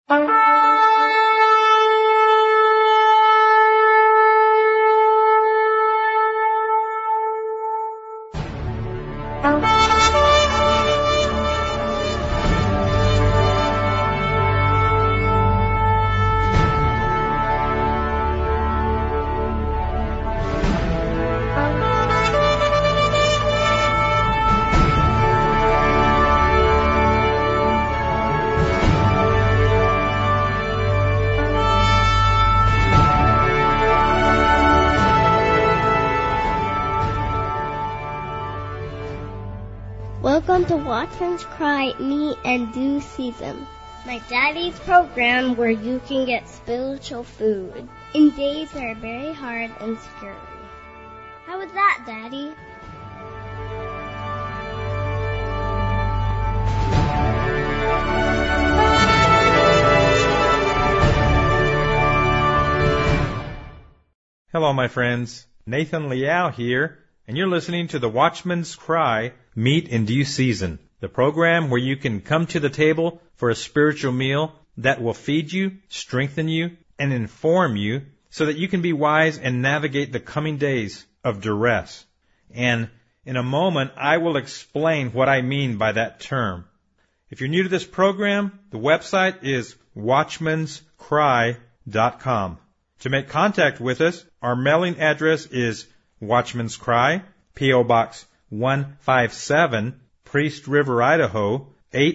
Welcome to Watchman's Cry, Meet and Do Season, my daddy's program where you can get spiritual food in days that are very hard and scary. How was that, Daddy? Hello, my friends. Nathan Liao here, and you're listening to the Watchman's Cry, Meet in Due Season, the program where you can come to the table for a spiritual meal that will feed you, strengthen you, and inform you so that you can be wise and navigate the coming days of duress. And in a moment, I will explain what I mean by that term. If you're new to this program, the website is watchmanscry.com. To make contact with us, our mailing address is Watchman's Cry, P.O. Box 157, Priest River, Idaho,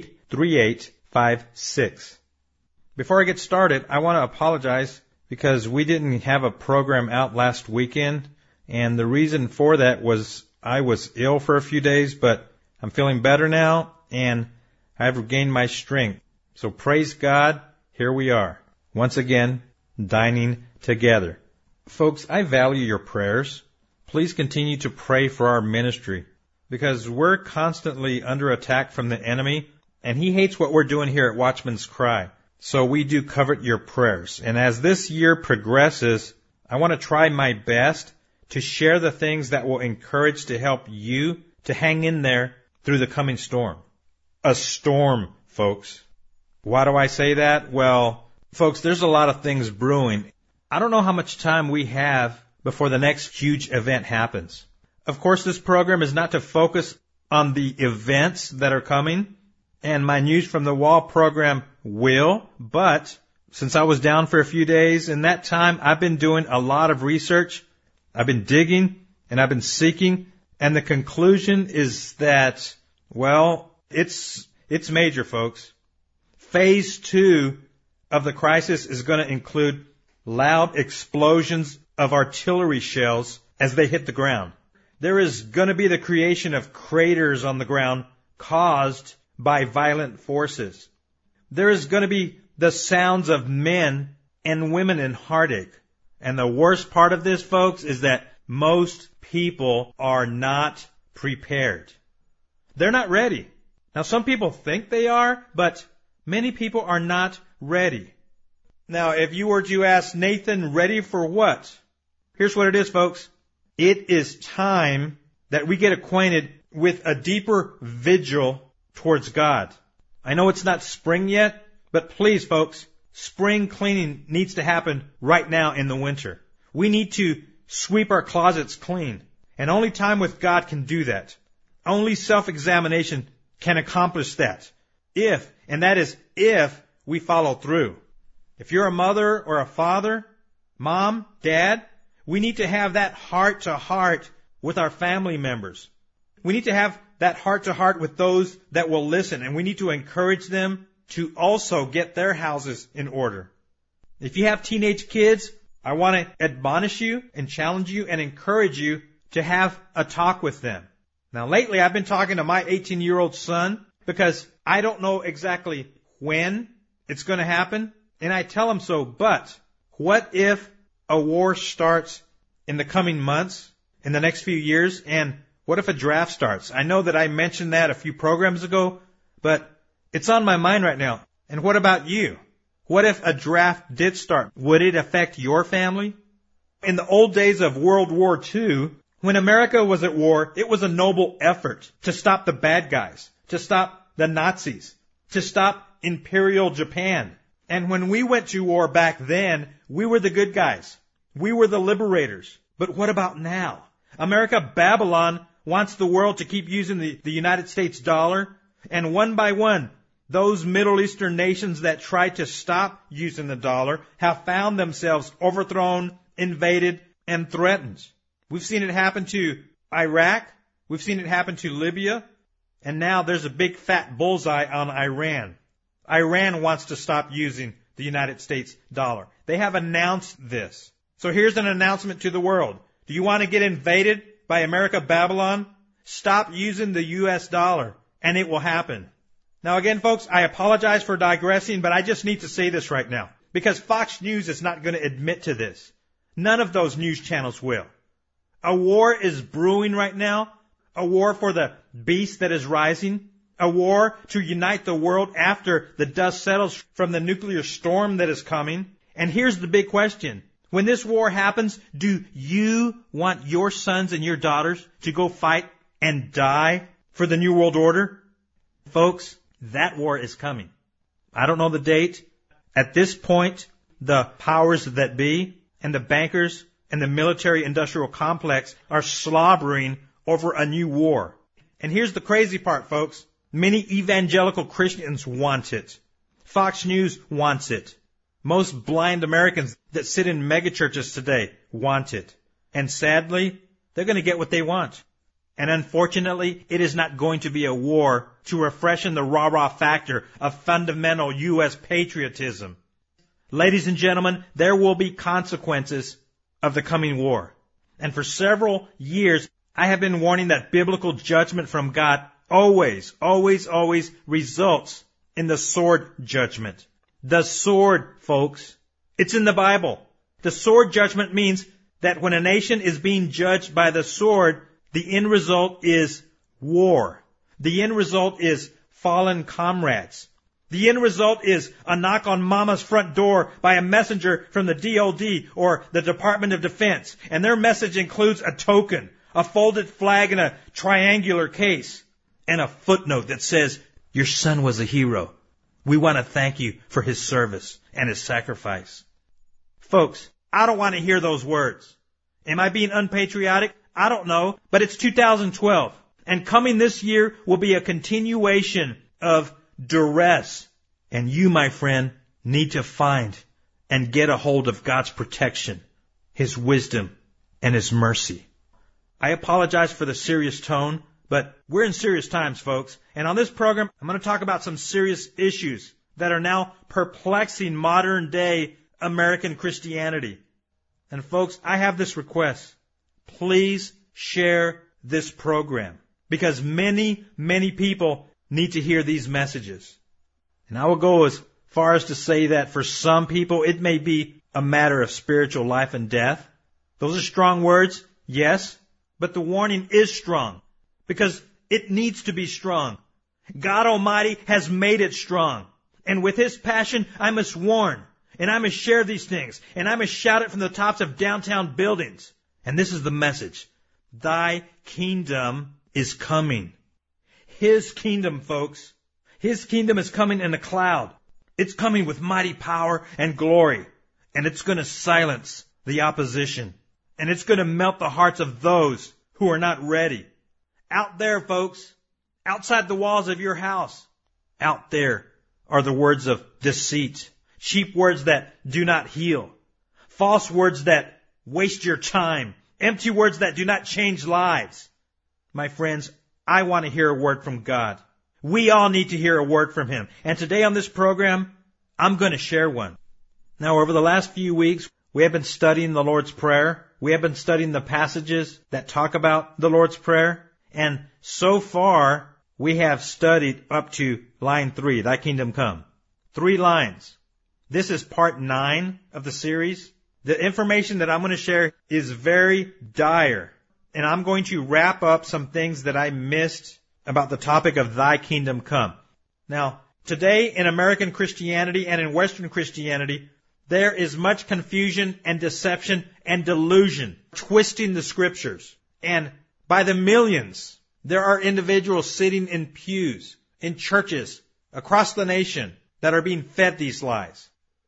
83856. Before I get started, I want to apologize because we didn't have a program out last weekend, and the reason for that was I was ill for a few days, but I'm feeling better now, and I've regained my strength. So praise God, here we are, once again, dining together. Folks, I value your prayers. Please continue to pray for our ministry because we're constantly under attack from the enemy, and he hates what we're doing here at Watchman's Cry. So we do covet your prayers. And as this year progresses, I want to try my best to share the things that will encourage to help you to hang in there through the coming storm. A storm, folks. Why do I say that? Well, folks, there's a lot of things brewing. I don't know how much time we have before the next huge event happens. Of course, this program is not to focus on the events that are coming, and my News from the Wall program will, but since I was down for a few days, in that time, I've been doing a lot of research. I've been digging, and I've been seeking, and the conclusion is that, well, it's major, folks. Phase 2 of the crisis is going to include loud explosions of artillery shells as they hit the ground. There is going to be the creation of craters on the ground caused by violent forces. There is going to be the sounds of men and women in heartache. And the worst part of this, folks, is that most people are not prepared. They're not ready. Now, some people think they are, but many people are not ready. Now, if you were to ask Nathan, ready for what? Here's what it is, folks. It is time that we get acquainted with a deeper vigil towards God. I know it's not spring yet, but please, folks, spring cleaning needs to happen right now in the winter. We need to sweep our closets clean. And only time with God can do that. Only self-examination can accomplish that. If we follow through. If you're a mother or a father, mom, dad, we need to have that heart-to-heart with our family members. We need to have that heart-to-heart with those that will listen, and we need to encourage them to also get their houses in order. If you have teenage kids, I want to admonish you and challenge you and encourage you to have a talk with them. Now, lately I've been talking to my 18-year-old son because I don't know exactly when it's going to happen, and I tell him so, but what if a war starts in the coming months, in the next few years, and what if a draft starts? I know that I mentioned that a few programs ago, but it's on my mind right now. And what about you? What if a draft did start? Would it affect your family? In the old days of World War II, when America was at war, it was a noble effort to stop the bad guys, to stop the Nazis, to stop Imperial Japan. And when we went to war back then, we were the good guys. We were the liberators. But what about now? America Babylon wants the world to keep using the United States dollar. And one by one, those Middle Eastern nations that tried to stop using the dollar have found themselves overthrown, invaded, and threatened. We've seen it happen to Iraq. We've seen it happen to Libya. And now there's a big fat bullseye on Iran. Iran wants to stop using the United States dollar. They have announced this. So here's an announcement to the world. Do you want to get invaded by America Babylon? Stop using the U.S. dollar, and it will happen. Now again, folks, I apologize for digressing, but I just need to say this right now, because Fox News is not going to admit to this. None of those news channels will. A war is brewing right now, a war for the beast that is rising, a war to unite the world after the dust settles from the nuclear storm that is coming. And here's the big question. When this war happens, do you want your sons and your daughters to go fight and die for the New World Order? Folks, that war is coming. I don't know the date. At this point, the powers that be and the bankers and the military-industrial complex are slobbering over a new war. And here's the crazy part, folks. Many evangelical Christians want it. Fox News wants it. Most blind Americans that sit in megachurches today want it. And sadly, they're going to get what they want. And unfortunately, it is not going to be a war to refreshen the rah-rah factor of fundamental U.S. patriotism. Ladies and gentlemen, there will be consequences of the coming war. And for several years, I have been warning that biblical judgment from God always results in the sword judgment. The sword, folks. It's in the Bible. The sword judgment means that when a nation is being judged by the sword, the end result is war. The end result is fallen comrades. The end result is a knock on mama's front door by a messenger from the DOD or the Department of Defense. And their message includes a token, a folded flag in a triangular case, and a footnote that says, "Your son was a hero. We want to thank you for his service and his sacrifice." Folks, I don't want to hear those words. Am I being unpatriotic? I don't know, but it's 2012. And coming this year will be a continuation of duress. And you, my friend, need to find and get a hold of God's protection, His wisdom, and His mercy. I apologize for the serious tone, but we're in serious times, folks. And on this program, I'm going to talk about some serious issues that are now perplexing modern day American Christianity. And folks, I have this request. Please share this program, because many people need to hear these messages. And I will go as far as to say that for some people, it may be a matter of spiritual life and death. Those are strong words, yes, but the warning is strong because it needs to be strong. God Almighty has made it strong. And with His passion, I must warn, and I must share these things, and I must shout it from the tops of downtown buildings. And this is the message. Thy kingdom is coming. His kingdom, folks. His kingdom is coming in a cloud. It's coming with mighty power and glory. And it's going to silence the opposition. And it's going to melt the hearts of those who are not ready. Out there, folks, outside the walls of your house, out there are the words of deceit, cheap words that do not heal, false words that waste your time, empty words that do not change lives. My friends, I want to hear a word from God. We all need to hear a word from Him. And today on this program, I'm going to share one. Now, over the last few weeks, we have been studying the Lord's Prayer. We have been studying the passages that talk about the Lord's Prayer. And so far, we have studied up to line 3, Thy kingdom come. 3 lines. This is part 9 of the series. The information that I'm going to share is very dire. And I'm going to wrap up some things that I missed about the topic of Thy kingdom come. Now, today in American Christianity and in Western Christianity, there is much confusion and deception and delusion, twisting the scriptures. And by the millions, there are individuals sitting in pews, in churches, across the nation that are being fed these lies.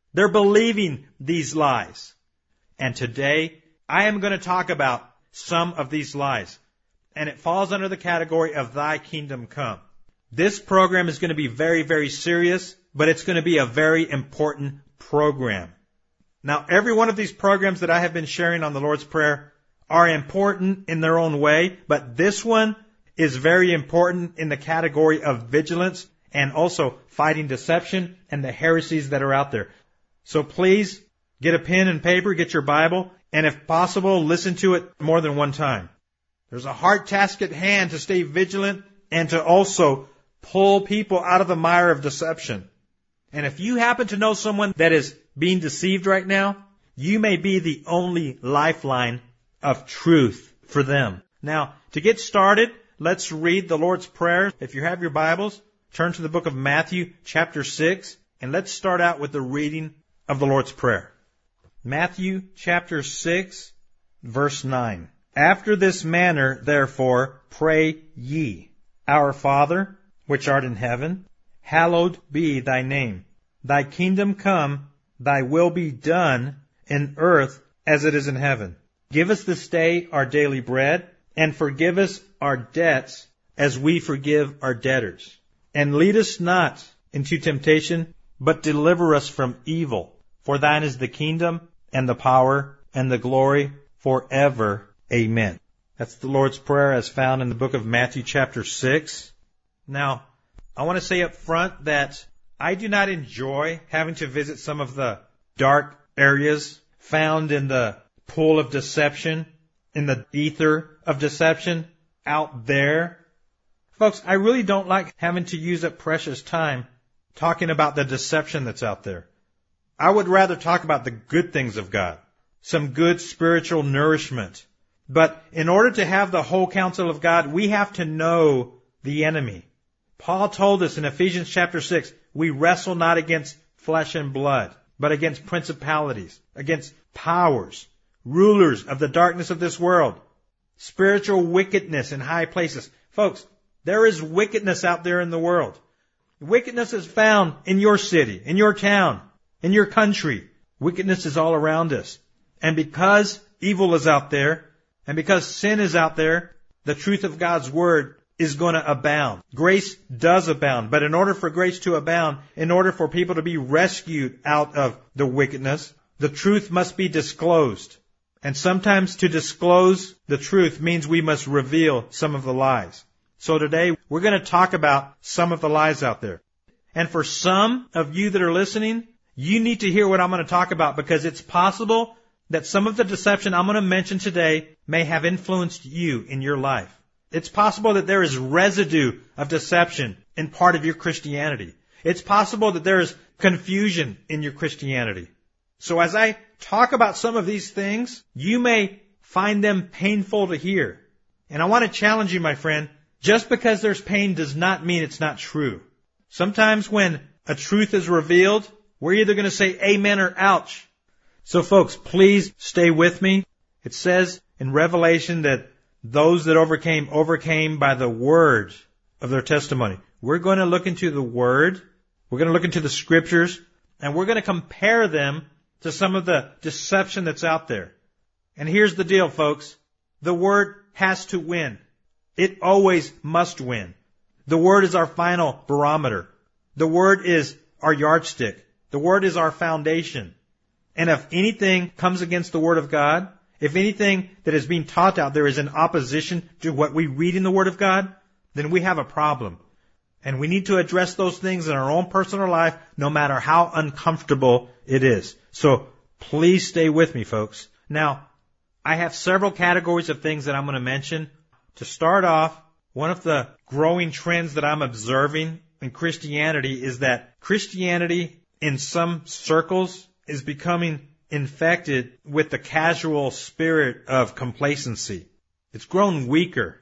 They're believing these lies. And today, I am going to talk about some of these lies. And it falls under the category of Thy Kingdom Come. This program is going to be very, very serious, but it's going to be a very important program. Now, every one of these programs that I have been sharing on the Lord's Prayer are important in their own way, but this one is very important in the category of vigilance and also fighting deception and the heresies that are out there. So please get a pen and paper, get your Bible, and if possible, listen to it more than one time. There's a hard task at hand to stay vigilant and to also pull people out of the mire of deception. And if you happen to know someone that is being deceived right now, you may be the only lifeline of truth for them. Now, to get started, let's read the Lord's Prayer. If you have your Bibles, turn to the book of Matthew, chapter 6, and let's start out with the reading of the Lord's Prayer. Matthew, chapter 6, verse 9. After this manner, therefore, pray ye. Our Father, which art in heaven, hallowed be thy name. Thy kingdom come, thy will be done in earth as it is in heaven. Give us this day our daily bread, and forgive us our debts as we forgive our debtors. And lead us not into temptation, but deliver us from evil. For thine is the kingdom, and the power, and the glory, forever. Amen. That's the Lord's Prayer as found in the book of Matthew chapter 6. Now, I want to say up front that I do not enjoy having to visit some of the dark areas found in the pool of deception, in the ether of deception out there. Folks, I really don't like having to use up precious time talking about the deception that's out there. I would rather talk about the good things of God, some good spiritual nourishment. But in order to have the whole counsel of God, we have to know the enemy. Paul told us in Ephesians chapter 6, we wrestle not against flesh and blood, but against principalities, against powers, rulers of the darkness of this world, spiritual wickedness in high places. Folks, there is wickedness out there in the world. Wickedness is found in your city, in your town, in your country. Wickedness is all around us. And because evil is out there, and because sin is out there, the truth of God's Word is going to abound. Grace does abound. But in order for grace to abound, in order for people to be rescued out of the wickedness, the truth must be disclosed. And sometimes to disclose the truth means we must reveal some of the lies. So today, we're going to talk about some of the lies out there. And for some of you that are listening, you need to hear what I'm going to talk about, because it's possible that some of the deception I'm going to mention today may have influenced you in your life. It's possible that there is residue of deception in part of your Christianity. It's possible that there is confusion in your Christianity. So as I talk about some of these things, you may find them painful to hear. And I want to challenge you, my friend, just because there's pain does not mean it's not true. Sometimes when a truth is revealed, we're either going to say amen or ouch. So folks, please stay with me. It says in Revelation that those that overcame by the word of their testimony. We're going to look into the Word, we're going to look into the Scriptures, and we're going to compare them to some of the deception that's out there. And here's the deal, folks. The Word has to win. It always must win. The Word is our final barometer. The Word is our yardstick. The Word is our foundation. And if anything comes against the Word of God, if anything that is being taught out there is in opposition to what we read in the Word of God, then we have a problem. And we need to address those things in our own personal life, no matter how uncomfortable it is. So please stay with me, folks. Now, I have several categories of things that I'm going to mention. To start off, one of the growing trends that I'm observing in Christianity is that Christianity in some circles is becoming infected with the casual spirit of complacency. It's grown weaker.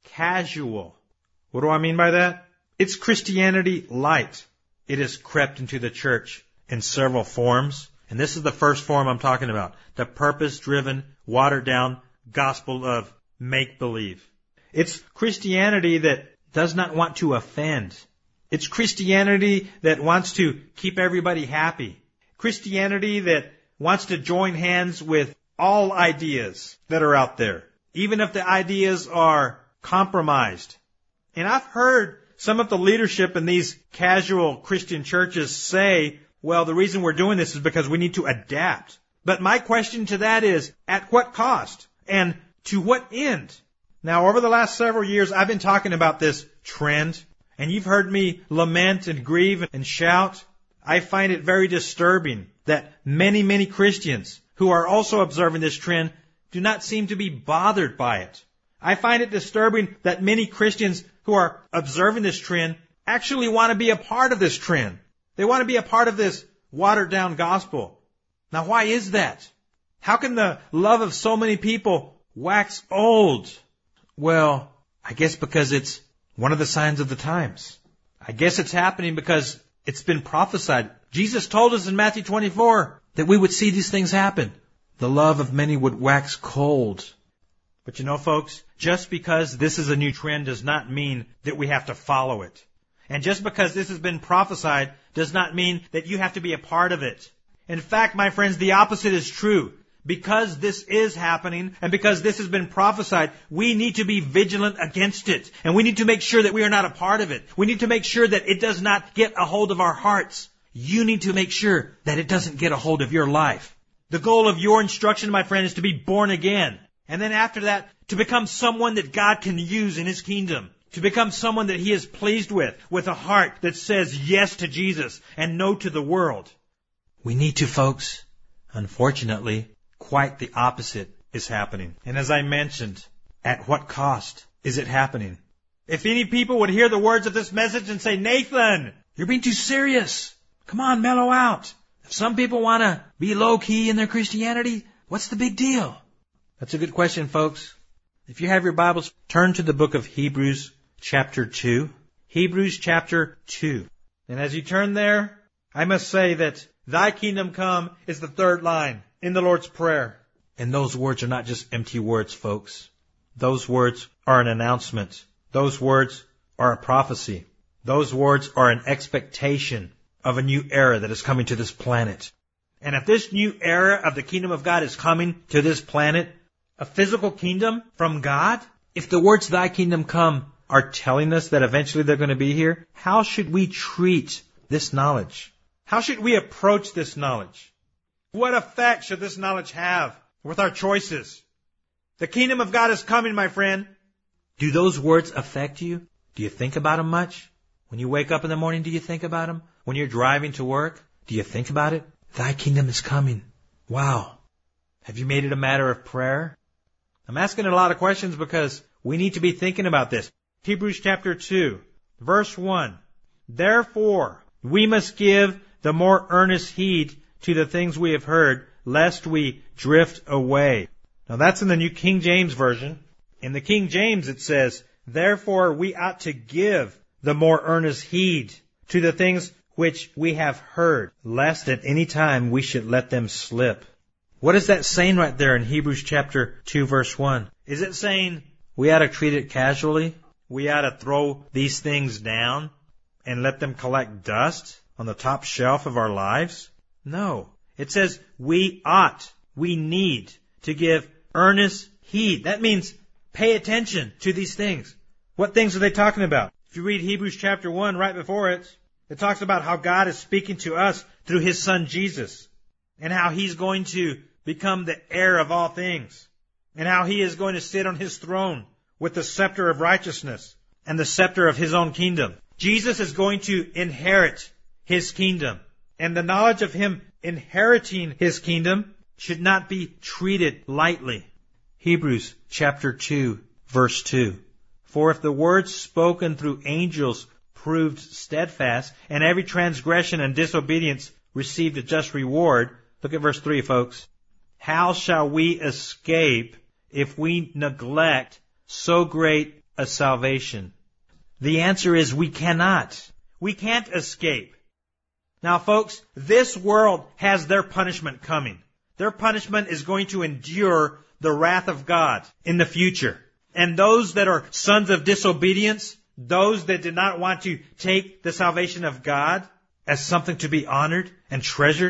Casual. What do I mean by that? It's Christianity light. It has crept into the church in several forms. And this is the first form I'm talking about. The purpose-driven, watered-down gospel of make-believe. It's Christianity that does not want to offend. It's Christianity that wants to keep everybody happy. Christianity that wants to join hands with all ideas that are out there, even if the ideas are compromised. And I've heard some of the leadership in these casual Christian churches say, well, the reason we're doing this is because we need to adapt. But my question to that is, at what cost? And to what end? Now, over the last several years, I've been talking about this trend, and you've heard me lament and grieve and shout. I find it very disturbing that many Christians who are also observing this trend do not seem to be bothered by it. I find it disturbing that many Christians who are observing this trend actually want to be a part of this trend. They want to be a part of this watered-down gospel. Now, why is that? How can the love of so many people wax old? Well, I guess because it's one of the signs of the times. I guess it's happening because it's been prophesied. Jesus told us in Matthew 24 that we would see these things happen. The love of many would wax cold. But you know, folks, just because this is a new trend does not mean that we have to follow it. And just because this has been prophesied does not mean that you have to be a part of it. In fact, my friends, the opposite is true. Because this is happening and because this has been prophesied, we need to be vigilant against it. And we need to make sure that we are not a part of it. We need to make sure that it does not get a hold of our hearts. You need to make sure that it doesn't get a hold of your life. The goal of your instruction, my friend, is to be born again. And then after that, to become someone that God can use in His kingdom. To become someone that He is pleased with a heart that says yes to Jesus and no to the world. We need to, folks. Unfortunately, quite the opposite is happening. And as I mentioned, at what cost is it happening? If any people would hear the words of this message and say, Nathan, you're being too serious. Come on, mellow out. If some people want to be low-key in their Christianity, what's the big deal? That's a good question, folks. If you have your Bibles, turn to the book of Hebrews chapter 2. Hebrews chapter 2. And as you turn there, I must say that Thy kingdom come is the third line in the Lord's Prayer. And those words are not just empty words, folks. Those words are an announcement. Those words are a prophecy. Those words are an expectation of a new era that is coming to this planet. And if this new era of the kingdom of God is coming to this planet, a physical kingdom from God, if the words Thy kingdom come are telling us that eventually they're going to be here, how should we treat this knowledge? How should we approach this knowledge? What effect should this knowledge have with our choices? The kingdom of God is coming, my friend. Do those words affect you? Do you think about them much? When you wake up in the morning, do you think about them? When you're driving to work, do you think about it? Thy kingdom is coming. Wow. Have you made it a matter of prayer? I'm asking a lot of questions because we need to be thinking about this. Hebrews chapter 2, verse 1. Therefore, we must give the more earnest heed to the things we have heard, lest we drift away. Now that's in the New King James Version. In the King James it says, therefore we ought to give the more earnest heed to the things which we have heard, lest at any time we should let them slip. What is that saying right there in Hebrews chapter 2 verse 1? Is it saying we ought to treat it casually? We ought to throw these things down and let them collect dust on the top shelf of our lives? No. It says we ought, we need to give earnest heed. That means pay attention to these things. What things are they talking about? If you read Hebrews chapter 1 right before it, it talks about how God is speaking to us through His Son Jesus, and how He's going to become the heir of all things, and how He is going to sit on His throne with the scepter of righteousness and the scepter of His own kingdom. Jesus is going to inherit His kingdom, and the knowledge of Him inheriting His kingdom should not be treated lightly. Hebrews chapter 2, verse 2. For if the words spoken through angels proved steadfast, and every transgression and disobedience received a just reward, look at verse 3, folks. How shall we escape if we neglect so great a salvation? The answer is we cannot. We can't escape. Now, folks, this world has their punishment coming. Their punishment is going to endure the wrath of God in the future. And those that are sons of disobedience, those that did not want to take the salvation of God as something to be honored and treasured,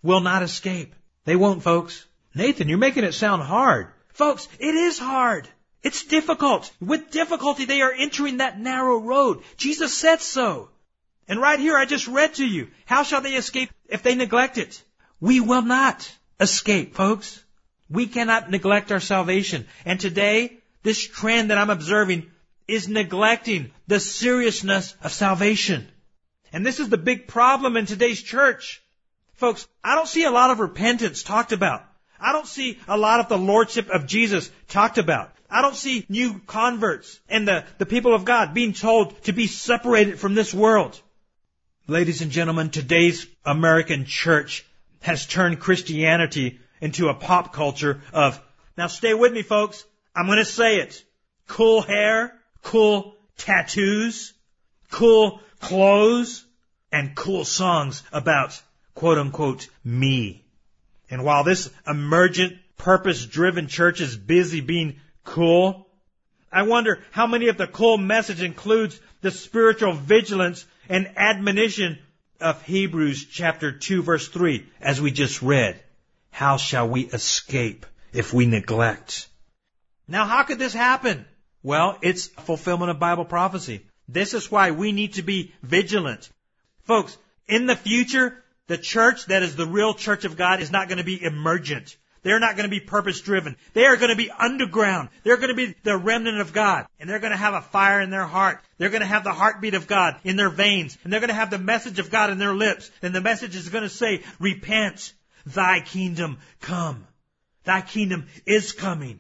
will not escape. They won't, folks. Nathan, you're making it sound hard. Folks, it is hard. It's difficult. With difficulty, they are entering that narrow road. Jesus said so. And right here, I just read to you. How shall they escape if they neglect it? We will not escape, folks. We cannot neglect our salvation. And today, this trend that I'm observing is neglecting the seriousness of salvation. And this is the big problem in today's church. Folks, I don't see a lot of repentance talked about. I don't see a lot of the lordship of Jesus talked about. I don't see new converts and the people of God being told to be separated from this world. Ladies and gentlemen, today's American church has turned Christianity into a pop culture of, now stay with me folks, I'm going to say it, cool hair, cool tattoos, cool clothes, and cool songs about, quote unquote, me. And while this emergent, purpose-driven church is busy being cool, I wonder how many of the cool message includes the spiritual vigilance and admonition of Hebrews chapter 2 verse 3, as we just read. How shall we escape if we neglect? Now, how could this happen? Well, it's a fulfillment of Bible prophecy. This is why we need to be vigilant. Folks, in the future, the church that is the real church of God is not going to be emergent. They're not going to be purpose-driven. They are going to be underground. They're going to be the remnant of God. And they're going to have a fire in their heart. They're going to have the heartbeat of God in their veins. And they're going to have the message of God in their lips. And the message is going to say, repent, thy kingdom come. Thy kingdom is coming.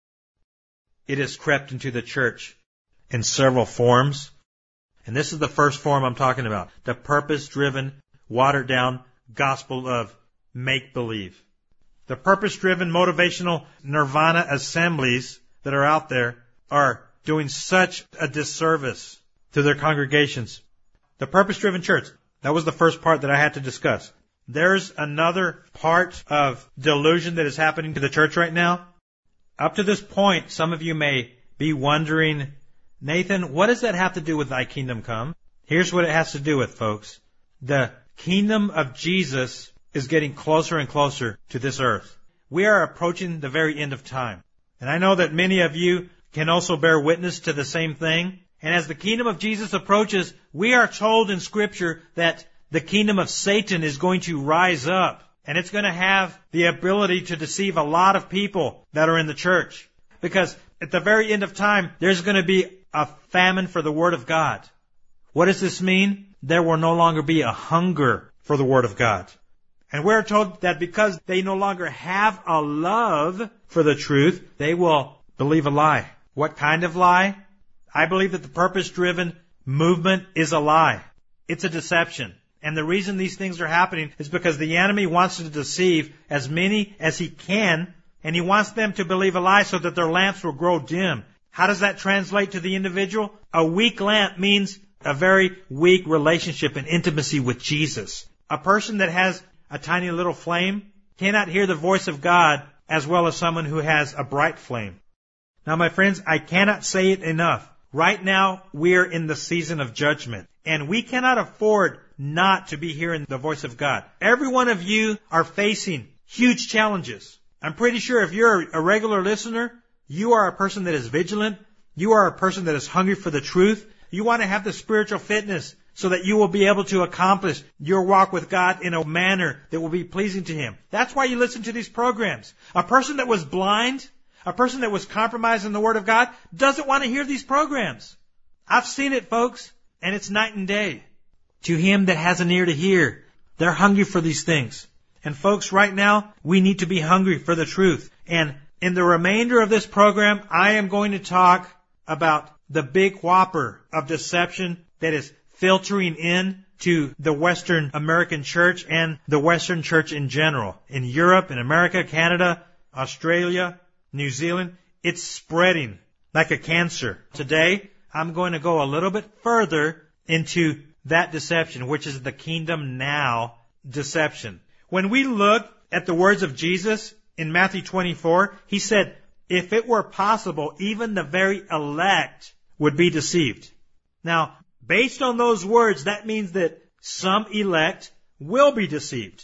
It has crept into the church in several forms. And this is the first form I'm talking about. The purpose-driven, watered-down gospel of make-believe. The purpose-driven, motivational nirvana assemblies that are out there are doing such a disservice to their congregations. The purpose-driven church, that was the first part that I had to discuss. There's another part of delusion that is happening to the church right now. Up to this point, some of you may be wondering, Nathan, what does that have to do with thy kingdom come? Here's what it has to do with, folks. The kingdom of Jesus is getting closer and closer to this earth. We are approaching the very end of time. And I know that many of you can also bear witness to the same thing. And as the kingdom of Jesus approaches, we are told in Scripture that the kingdom of Satan is going to rise up. And it's going to have the ability to deceive a lot of people that are in the church. Because at the very end of time, there's going to be a famine for the Word of God. What does this mean? There will no longer be a hunger for the Word of God. And we're told that because they no longer have a love for the truth, they will believe a lie. What kind of lie? I believe that the purpose-driven movement is a lie. It's a deception. And the reason these things are happening is because the enemy wants to deceive as many as he can, and he wants them to believe a lie so that their lamps will grow dim. How does that translate to the individual? A weak lamp means a very weak relationship and intimacy with Jesus. A person that has a tiny little flame cannot hear the voice of God as well as someone who has a bright flame. Now, my friends, I cannot say it enough. Right now, we're in the season of judgment, and we cannot afford not to be hearing the voice of God. Every one of you are facing huge challenges. I'm pretty sure if you're a regular listener, you are a person that is vigilant. You are a person that is hungry for the truth. You want to have the spiritual fitness so that you will be able to accomplish your walk with God in a manner that will be pleasing to Him. That's why you listen to these programs. A person that was blind, a person that was compromised in the Word of God, doesn't want to hear these programs. I've seen it, folks, and it's night and day. To him that has an ear to hear, they're hungry for these things. And folks, right now, we need to be hungry for the truth. And in the remainder of this program, I am going to talk about the big whopper of deception that is filtering in to the Western American church and the Western church in general. In Europe, in America, Canada, Australia, New Zealand, it's spreading like a cancer. Today, I'm going to go a little bit further into that deception, which is the kingdom now deception. When we look at the words of Jesus in Matthew 24, He said, if it were possible, even the very elect would be deceived. Now, based on those words, that means that some elect will be deceived.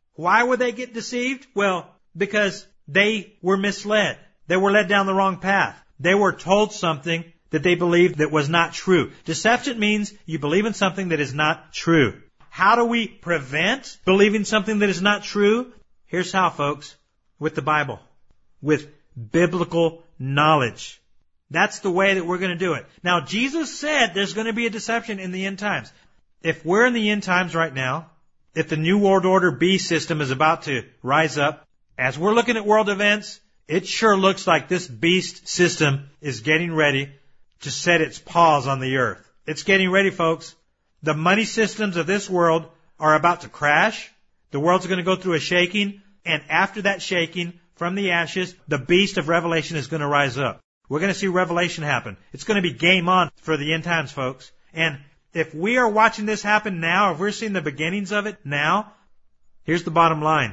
Why would they get deceived? Well, because they were misled. They were led down the wrong path. They were told something that they believed that was not true. Deception means you believe in something that is not true. How do we prevent believing something that is not true? Here's how, folks. With the Bible. With biblical knowledge. That's the way that we're going to do it. Now, Jesus said there's going to be a deception in the end times. If we're in the end times right now, if the New World Order B system is about to rise up, as we're looking at world events, it sure looks like this beast system is getting ready to set its paws on the earth. It's getting ready, folks. The money systems of this world are about to crash. The world's going to go through a shaking. And after that shaking, from the ashes, the beast of Revelation is going to rise up. We're going to see Revelation happen. It's going to be game on for the end times, folks. And if we are watching this happen now, if we're seeing the beginnings of it now, here's the bottom line.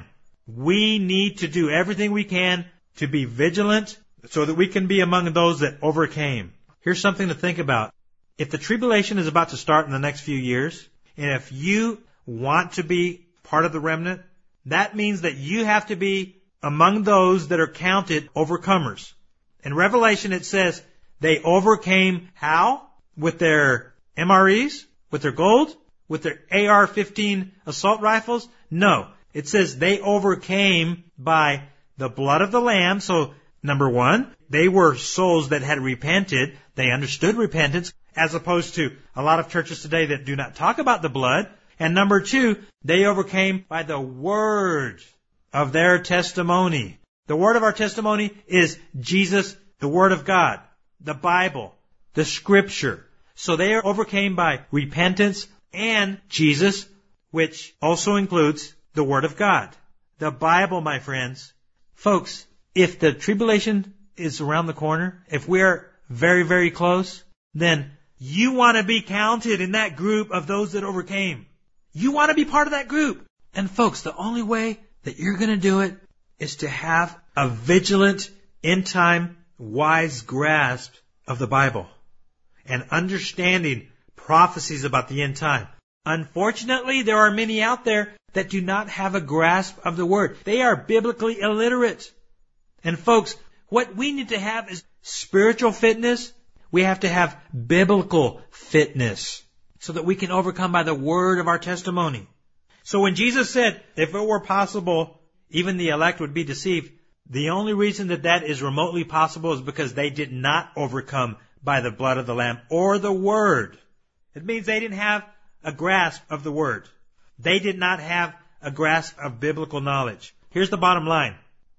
We need to do everything we can to be vigilant so that we can be among those that overcame. Here's something to think about. If the tribulation is about to start in the next few years, and if you want to be part of the remnant, that means that you have to be among those that are counted overcomers. In Revelation it says they overcame how? With their MREs? With their gold? With their AR-15 assault rifles? No. It says they overcame by the blood of the Lamb. So, number one, they were souls that had repented. They understood repentance, as opposed to a lot of churches today that do not talk about the blood. And number two, they overcame by the word of their testimony. The word of our testimony is Jesus, the Word of God, the Bible, the Scripture. So they overcame by repentance and Jesus, which also includes the Word of God. The Bible, my friends. Folks, if the tribulation is around the corner, if we're very, very close, then you want to be counted in that group of those that overcame. You want to be part of that group. And folks, the only way that you're going to do it is to have a vigilant, end-time, wise grasp of the Bible and understanding prophecies about the end time. Unfortunately, there are many out there that do not have a grasp of the Word. They are biblically illiterate. And folks, what we need to have is spiritual fitness. We have to have biblical fitness so that we can overcome by the word of our testimony. So when Jesus said, if it were possible, even the elect would be deceived, the only reason that that is remotely possible is because they did not overcome by the blood of the Lamb or the Word. It means they didn't have a grasp of the Word. They did not have a grasp of biblical knowledge. Here's the bottom line.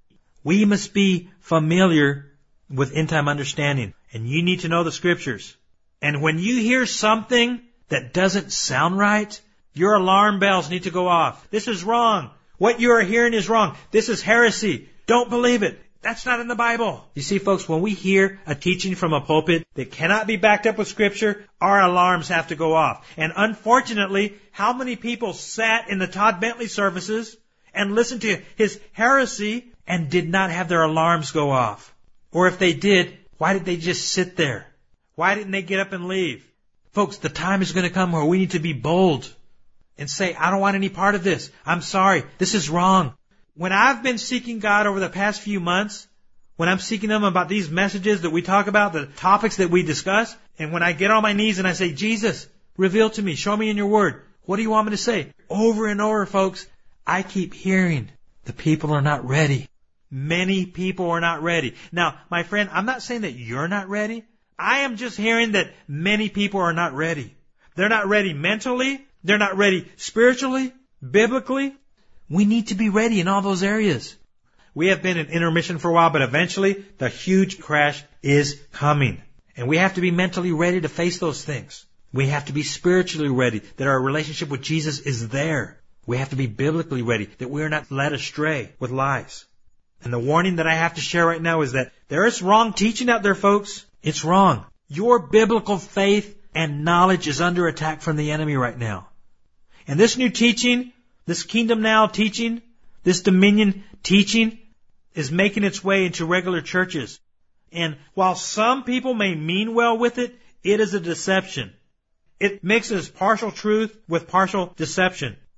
We must be familiar with end-time understanding. And you need to know the Scriptures. And when you hear something that doesn't sound right, your alarm bells need to go off. This is wrong. What you are hearing is wrong. This is heresy. Don't believe it. That's not in the Bible. You see, folks, when we hear a teaching from a pulpit that cannot be backed up with Scripture, our alarms have to go off. And unfortunately, how many people sat in the Todd Bentley services and listened to his heresy and did not have their alarms go off? Or if they did, why did they just sit there? Why didn't they get up and leave? Folks, the time is going to come where we need to be bold and say, I don't want any part of this. I'm sorry. This is wrong. When I've been seeking God over the past few months, when I'm seeking Him about these messages that we talk about, the topics that we discuss, and when I get on my knees and I say, Jesus, reveal to me, show me in your word, what do you want me to say? Over and over, folks, I keep hearing the people are not ready. Many people are not ready. Now, my friend, I'm not saying that you're not ready. I am just hearing that many people are not ready. They're not ready mentally. They're not ready spiritually, biblically. We need to be ready in all those areas. We have been in intermission for a while, but eventually the huge crash is coming. And we have to be mentally ready to face those things. We have to be spiritually ready, that our relationship with Jesus is there. We have to be biblically ready, that we are not led astray with lies. And the warning that I have to share right now is that there is wrong teaching out there, folks. It's wrong. Your biblical faith and knowledge is under attack from the enemy right now. And this new teaching, this Kingdom Now teaching, this Dominion teaching is making its way into regular churches. And while some people may mean well with it, it is a deception. It mixes partial truth with partial deception.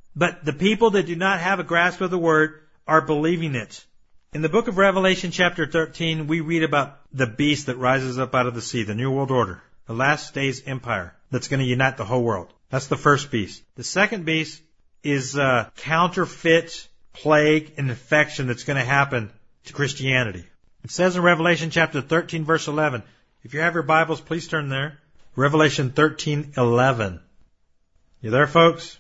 But the people that do not have a grasp of the Word are believing it. In the book of Revelation chapter 13, we read about the beast that rises up out of the sea, the New World Order, the last days empire that's going to unite the whole world. That's the first beast. The second beast is a counterfeit plague and infection that's going to happen to Christianity. It says in Revelation chapter 13, verse 11. If you have your Bibles, please turn there. Revelation 13:11. You there, folks?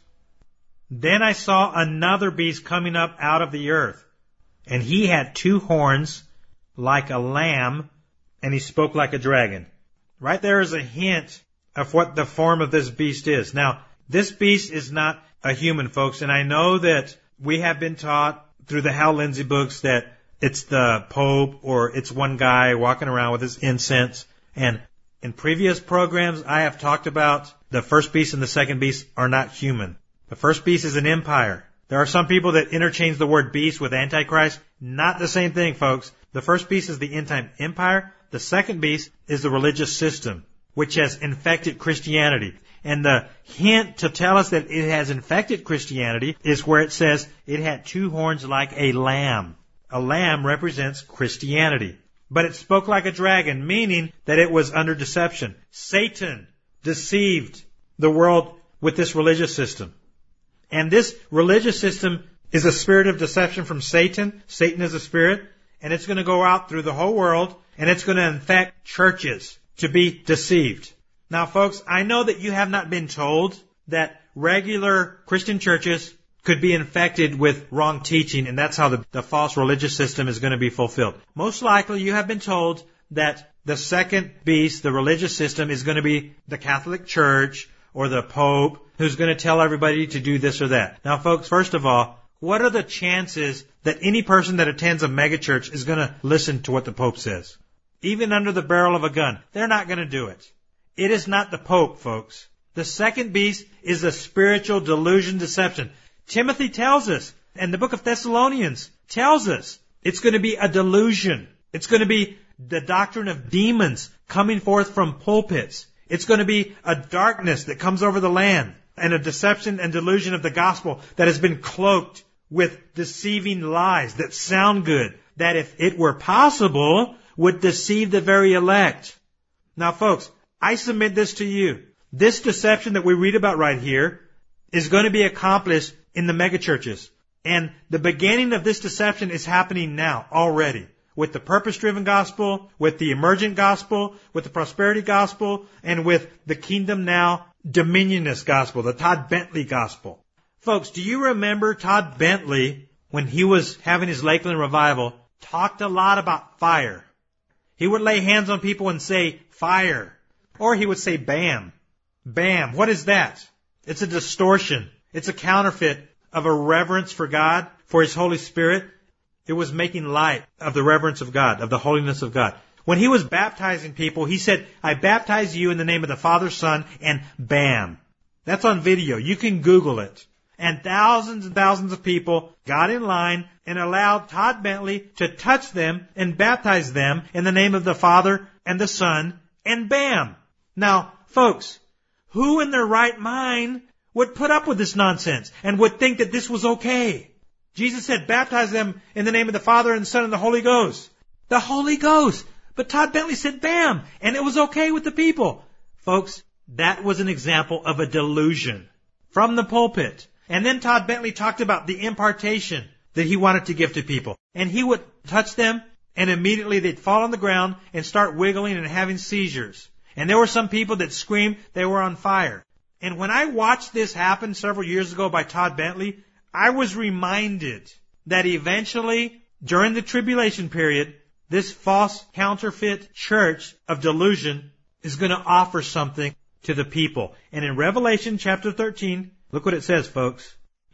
Then I saw another beast coming up out of the earth, and he had 2 horns like a lamb, and he spoke like a dragon. Right there is a hint of what the form of this beast is. Now, this beast is not a human, folks, and I know that we have been taught through the Hal Lindsey books that it's the Pope or it's one guy walking around with his incense. And in previous programs, I have talked about the first beast and the second beast are not human. The first beast is an empire. There are some people that interchange the word beast with Antichrist. Not the same thing, folks. The first beast is the end-time empire. The second beast is the religious system, which has infected Christianity. And the hint to tell us that it has infected Christianity is where it says it had 2 horns like a lamb. A lamb represents Christianity. But it spoke like a dragon, meaning that it was under deception. Satan deceived the world with this religious system. And this religious system is a spirit of deception from Satan. Satan is a spirit. And it's going to go out through the whole world. And it's going to infect churches to be deceived. Now, folks, I know that you have not been told that regular Christian churches could be infected with wrong teaching. And that's how the false religious system is going to be fulfilled. Most likely you have been told that the second beast, the religious system, is going to be the Catholic Church or the Pope, who's going to tell everybody to do this or that. Now, folks, first of all, what are the chances that any person that attends a megachurch is going to listen to what the Pope says? Even under the barrel of a gun, they're not going to do it. It is not the Pope, folks. The second beast is a spiritual delusion, deception. Timothy tells us, and the book of Thessalonians tells us, it's going to be a delusion. It's going to be the doctrine of demons coming forth from pulpits. It's going to be a darkness that comes over the land and a deception and delusion of the gospel that has been cloaked with deceiving lies that sound good, that if it were possible, would deceive the very elect. Now, folks, I submit this to you. This deception that we read about right here is going to be accomplished in the megachurches. And the beginning of this deception is happening now already. With the purpose-driven gospel, with the emergent gospel, with the prosperity gospel, and with the kingdom now dominionist gospel, the Todd Bentley gospel. Folks, do you remember Todd Bentley, when he was having his Lakeland revival, talked a lot about fire? He would lay hands on people and say, fire. Or he would say, bam. Bam. What is that? It's a distortion. It's a counterfeit of a reverence for God, for His Holy Spirit. It was making light of the reverence of God, of the holiness of God. When he was baptizing people, he said, I baptize you in the name of the Father, Son, and bam. That's on video. You can Google it. And thousands of people got in line and allowed Todd Bentley to touch them and baptize them in the name of the Father and the Son, and bam. Now, folks, who in their right mind would put up with this nonsense and would think that this was okay? Jesus said, baptize them in the name of the Father and the Son and the Holy Ghost. The Holy Ghost. But Todd Bentley said, bam, and it was okay with the people. Folks, that was an example of a delusion from the pulpit. And then Todd Bentley talked about the impartation that he wanted to give to people. And he would touch them, and immediately they'd fall on the ground and start wiggling and having seizures. And there were some people that screamed they were on fire. And when I watched this happen several years ago by Todd Bentley, I was reminded that eventually, during the tribulation period, this false counterfeit church of delusion is going to offer something to the people. And in Revelation chapter 13, look what it says, folks.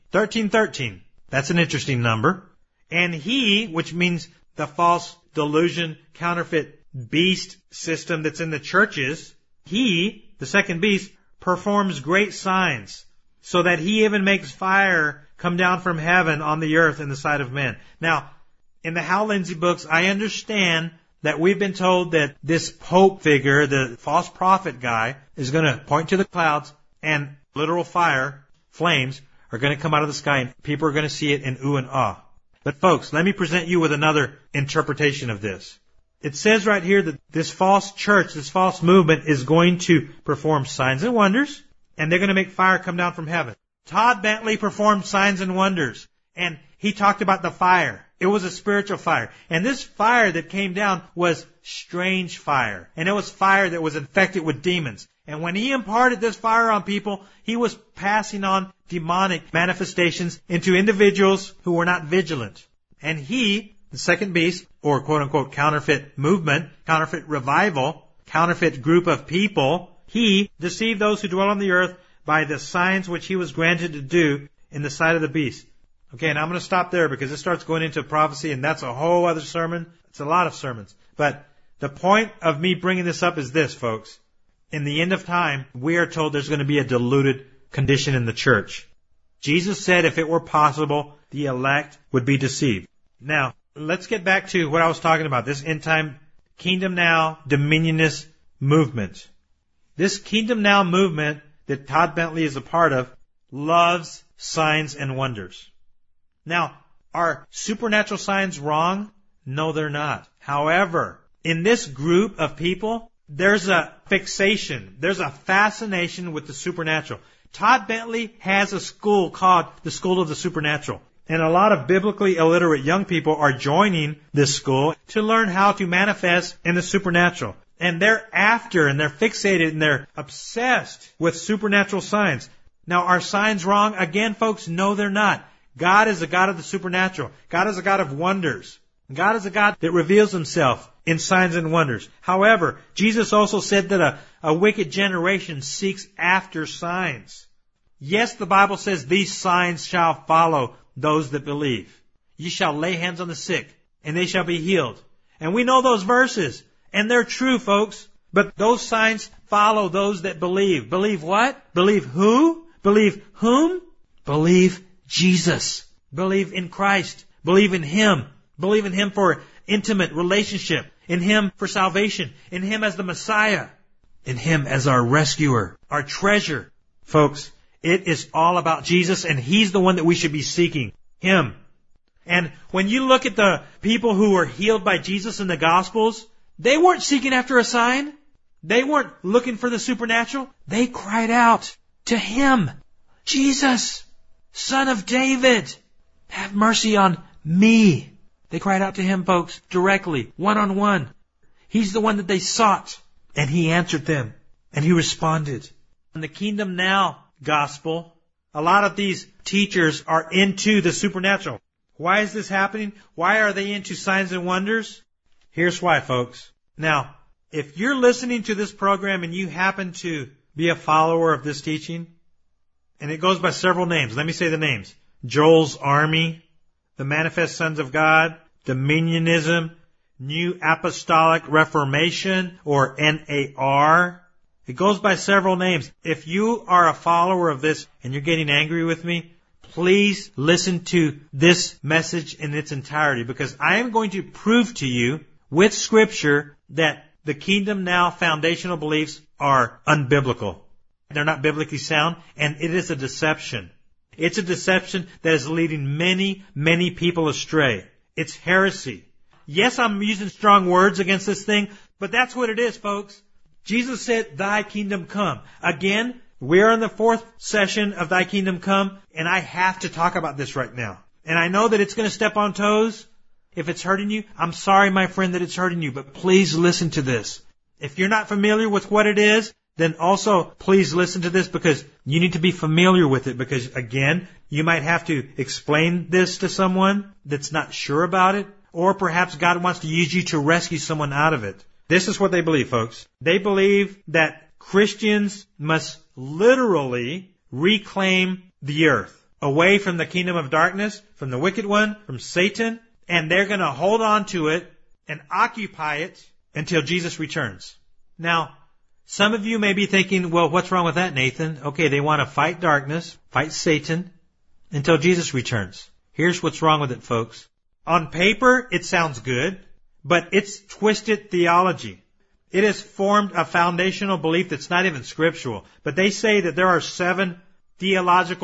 13:13. That's an interesting number. And he, which means the false delusion, counterfeit beast system that's in the churches, he, the second beast, performs great signs, so that he even makes fire come down from heaven on the earth in the sight of men. Now, in the Hal Lindsey books, I understand that we've been told that this Pope figure, the false prophet guy, is going to point to the clouds and literal fire, flames, are going to come out of the sky and people are going to see it in ooh and ah. But folks, let me present you with another interpretation of this. It says right here that this false church, this false movement is going to perform signs and wonders, and they're going to make fire come down from heaven. Todd Bentley performed signs and wonders, and he talked about the fire. It was a spiritual fire. And this fire that came down was strange fire. And it was fire that was infected with demons. And when he imparted this fire on people, he was passing on demonic manifestations into individuals who were not vigilant. And he, the second beast, or quote-unquote counterfeit movement, counterfeit revival, counterfeit group of people, he deceived those who dwell on the earth by the signs which he was granted to do in the sight of the beast. Okay, and I'm going to stop there because this starts going into prophecy, and that's a whole other sermon. It's a lot of sermons. But the point of me bringing this up is this, folks. In the end of time, we are told there's going to be a diluted condition in the church. Jesus said if it were possible, the elect would be deceived. Now, let's get back to what I was talking about, this end time Kingdom Now Dominionist movement. This Kingdom Now movement that Todd Bentley is a part of loves signs and wonders. Now, are supernatural signs wrong? No, they're not. However, in this group of people, there's a fixation. There's a fascination with the supernatural. Todd Bentley has a school called the School of the Supernatural. And a lot of biblically illiterate young people are joining this school to learn how to manifest in the supernatural. And they're after, and they're fixated, and they're obsessed with supernatural signs. Now, are signs wrong? Again, folks, no, they're not. God is a God of the supernatural. God is a God of wonders. God is a God that reveals himself in signs and wonders. However, Jesus also said that a wicked generation seeks after signs. Yes, the Bible says these signs shall follow those that believe. Ye shall lay hands on the sick, and they shall be healed. And we know those verses, and they're true, folks. But those signs follow those that believe. Believe what? Believe who? Believe whom? Believe Jesus. Believe in Christ. Believe in Him. Believe in Him for intimate relationship. In Him for salvation. In Him as the Messiah. In Him as our rescuer. Our treasure. Folks, it is all about Jesus, and He's the one that we should be seeking. Him. And when you look at the people who were healed by Jesus in the Gospels, they weren't seeking after a sign. They weren't looking for the supernatural. They cried out to Him. Jesus, Son of David, have mercy on me. They cried out to Him, folks, directly, one-on-one. He's the one that they sought, and He answered them, and He responded. In the Kingdom Now gospel, a lot of these teachers are into the supernatural. Why is this happening? Why are they into signs and wonders? Here's why, folks. Now, if you're listening to this program and you happen to be a follower of this teaching, and it goes by several names. Let me say the names. Joel's Army, the Manifest Sons of God, Dominionism, New Apostolic Reformation, or NAR. It goes by several names. If you are a follower of this and you're getting angry with me, please listen to this message in its entirety, because I am going to prove to you with Scripture that the Kingdom Now foundational beliefs are unbiblical. They're not biblically sound, and it is a deception. It's a deception that is leading many, many people astray. It's heresy. Yes, I'm using strong words against this thing, but that's what it is, folks. Jesus said, Thy kingdom come. Again, we're in the fourth session of Thy kingdom come, and I have to talk about this right now. And I know that it's going to step on toes. If it's hurting you, I'm sorry, my friend, that it's hurting you, but please listen to this. If you're not familiar with what it is, then also please listen to this, because you need to be familiar with it, because again, you might have to explain this to someone that's not sure about it, or perhaps God wants to use you to rescue someone out of it. This is what they believe, folks. They believe that Christians must literally reclaim the earth away from the kingdom of darkness, from the wicked one, from Satan, and they're going to hold on to it and occupy it until Jesus returns. Now, some of you may be thinking, well, what's wrong with that, Nathan? Okay, they want to fight darkness, fight Satan, until Jesus returns. Here's what's wrong with it, folks. On paper, it sounds good, but it's twisted theology. It has formed a foundational belief that's not even scriptural. But they say that there are 7 theological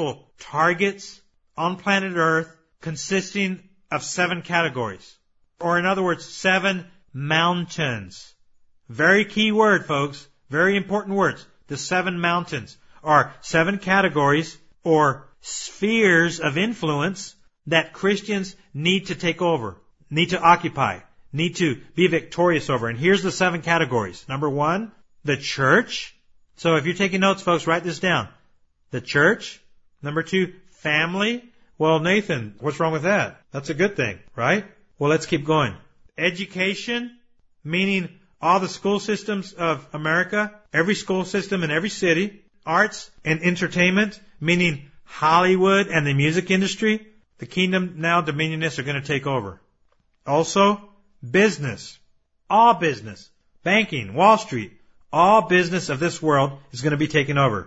targets on planet Earth consisting of 7 categories. Or in other words, 7 mountains. Very key word, folks. Very important words. The 7 mountains are 7 categories or spheres of influence that Christians need to take over, need to occupy, need to be victorious over. And here's the 7 categories. Number 1, the church. So if you're taking notes, folks, write this down. The church. Number 2, family. Well, Nathan, what's wrong with that? That's a good thing, right? Well, let's keep going. Education, meaning all the school systems of America, every school system in every city. Arts and entertainment, meaning Hollywood and the music industry. The kingdom now dominionists are going to take over. Also, business. All business. Banking, Wall Street. All business of this world is going to be taken over.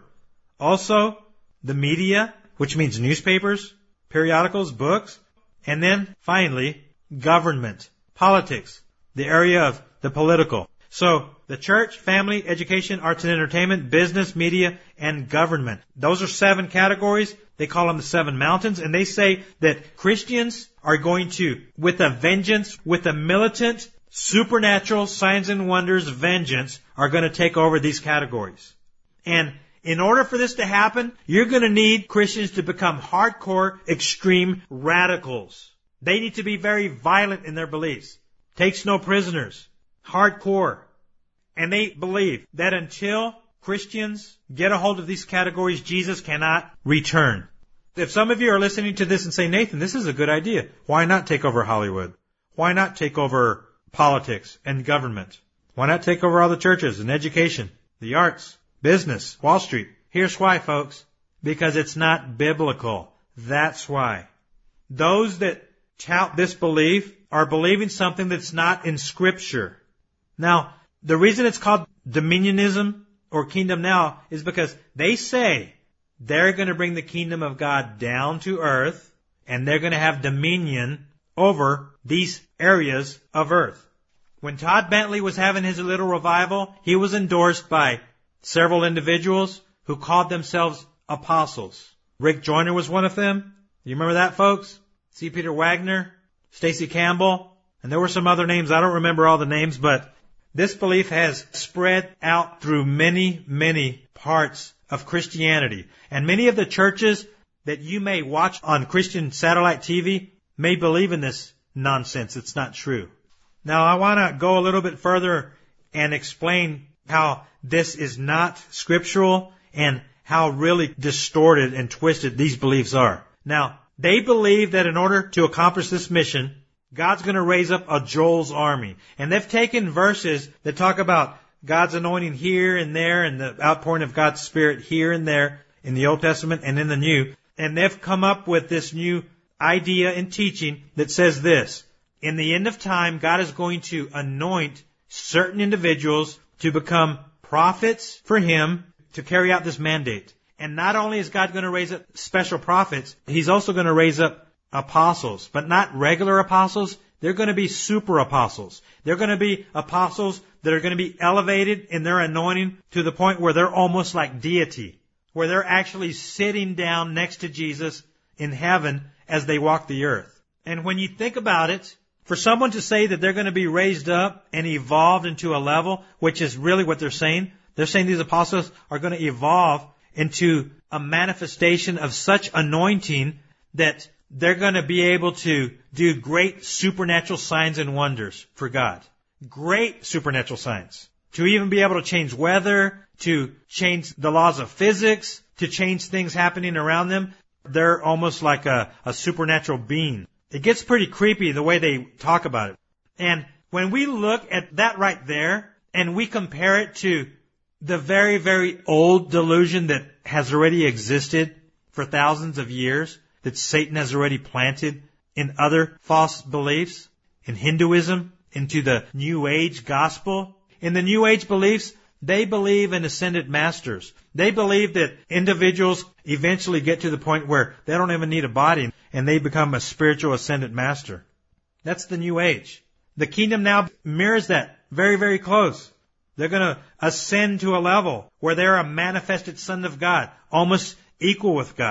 Also, the media, which means newspapers, periodicals, books. And then, finally, government, politics, the area of the political. So, the church, family, education, arts and entertainment, business, media, and government. Those are 7 categories. They call them the 7 mountains. And they say that Christians are going to, with a vengeance, with a militant, supernatural signs and wonders vengeance, are going to take over these categories. And in order for this to happen, you're going to need Christians to become hardcore, extreme radicals. They need to be very violent in their beliefs. Takes no prisoners. Hardcore. And they believe that until Christians get a hold of these categories, Jesus cannot return. If some of you are listening to this and say, Nathan, this is a good idea. Why not take over Hollywood? Why not take over politics and government? Why not take over all the churches and education, the arts, business, Wall Street? Here's why, folks. Because it's not biblical. That's why. Those that tout this belief are believing something that's not in Scripture. Now, the reason it's called dominionism or kingdom now is because they say they're going to bring the kingdom of God down to earth and they're going to have dominion over these areas of earth. When Todd Bentley was having his little revival, he was endorsed by several individuals who called themselves apostles. Rick Joyner was one of them. You remember that, folks? C. Peter Wagner, Stacy Campbell, and there were some other names. I don't remember all the names, but this belief has spread out through many, many parts of Christianity. And many of the churches that you may watch on Christian satellite TV may believe in this nonsense. It's not true. Now, I want to go a little bit further and explain how this is not scriptural and how really distorted and twisted these beliefs are. Now, they believe that in order to accomplish this mission, God's going to raise up a Joel's army. And they've taken verses that talk about God's anointing here and there and the outpouring of God's Spirit here and there in the Old Testament and in the New. And they've come up with this new idea and teaching that says this. In the end of time, God is going to anoint certain individuals to become prophets for Him to carry out this mandate. And not only is God going to raise up special prophets, He's also going to raise up apostles, but not regular apostles. They're going to be super apostles. They're going to be apostles that are going to be elevated in their anointing to the point where they're almost like deity, where they're actually sitting down next to Jesus in heaven as they walk the earth. And when you think about it, for someone to say that they're going to be raised up and evolved into a level, which is really what they're saying these apostles are going to evolve into a manifestation of such anointing that they're going to be able to do great supernatural signs and wonders for God. Great supernatural signs. To even be able to change weather, to change the laws of physics, to change things happening around them. They're almost like a supernatural being. It gets pretty creepy the way they talk about it. And when we look at that right there, and we compare it to the very, very old delusion that has already existed for thousands of years, that Satan has already planted in other false beliefs, in Hinduism, into the New Age gospel. In the New Age beliefs, they believe in ascended masters. They believe that individuals eventually get to the point where they don't even need a body and they become a spiritual ascended master. That's the New Age. The kingdom now mirrors that very, very close. They're going to ascend to a level where they're a manifested son of God, almost equal with God.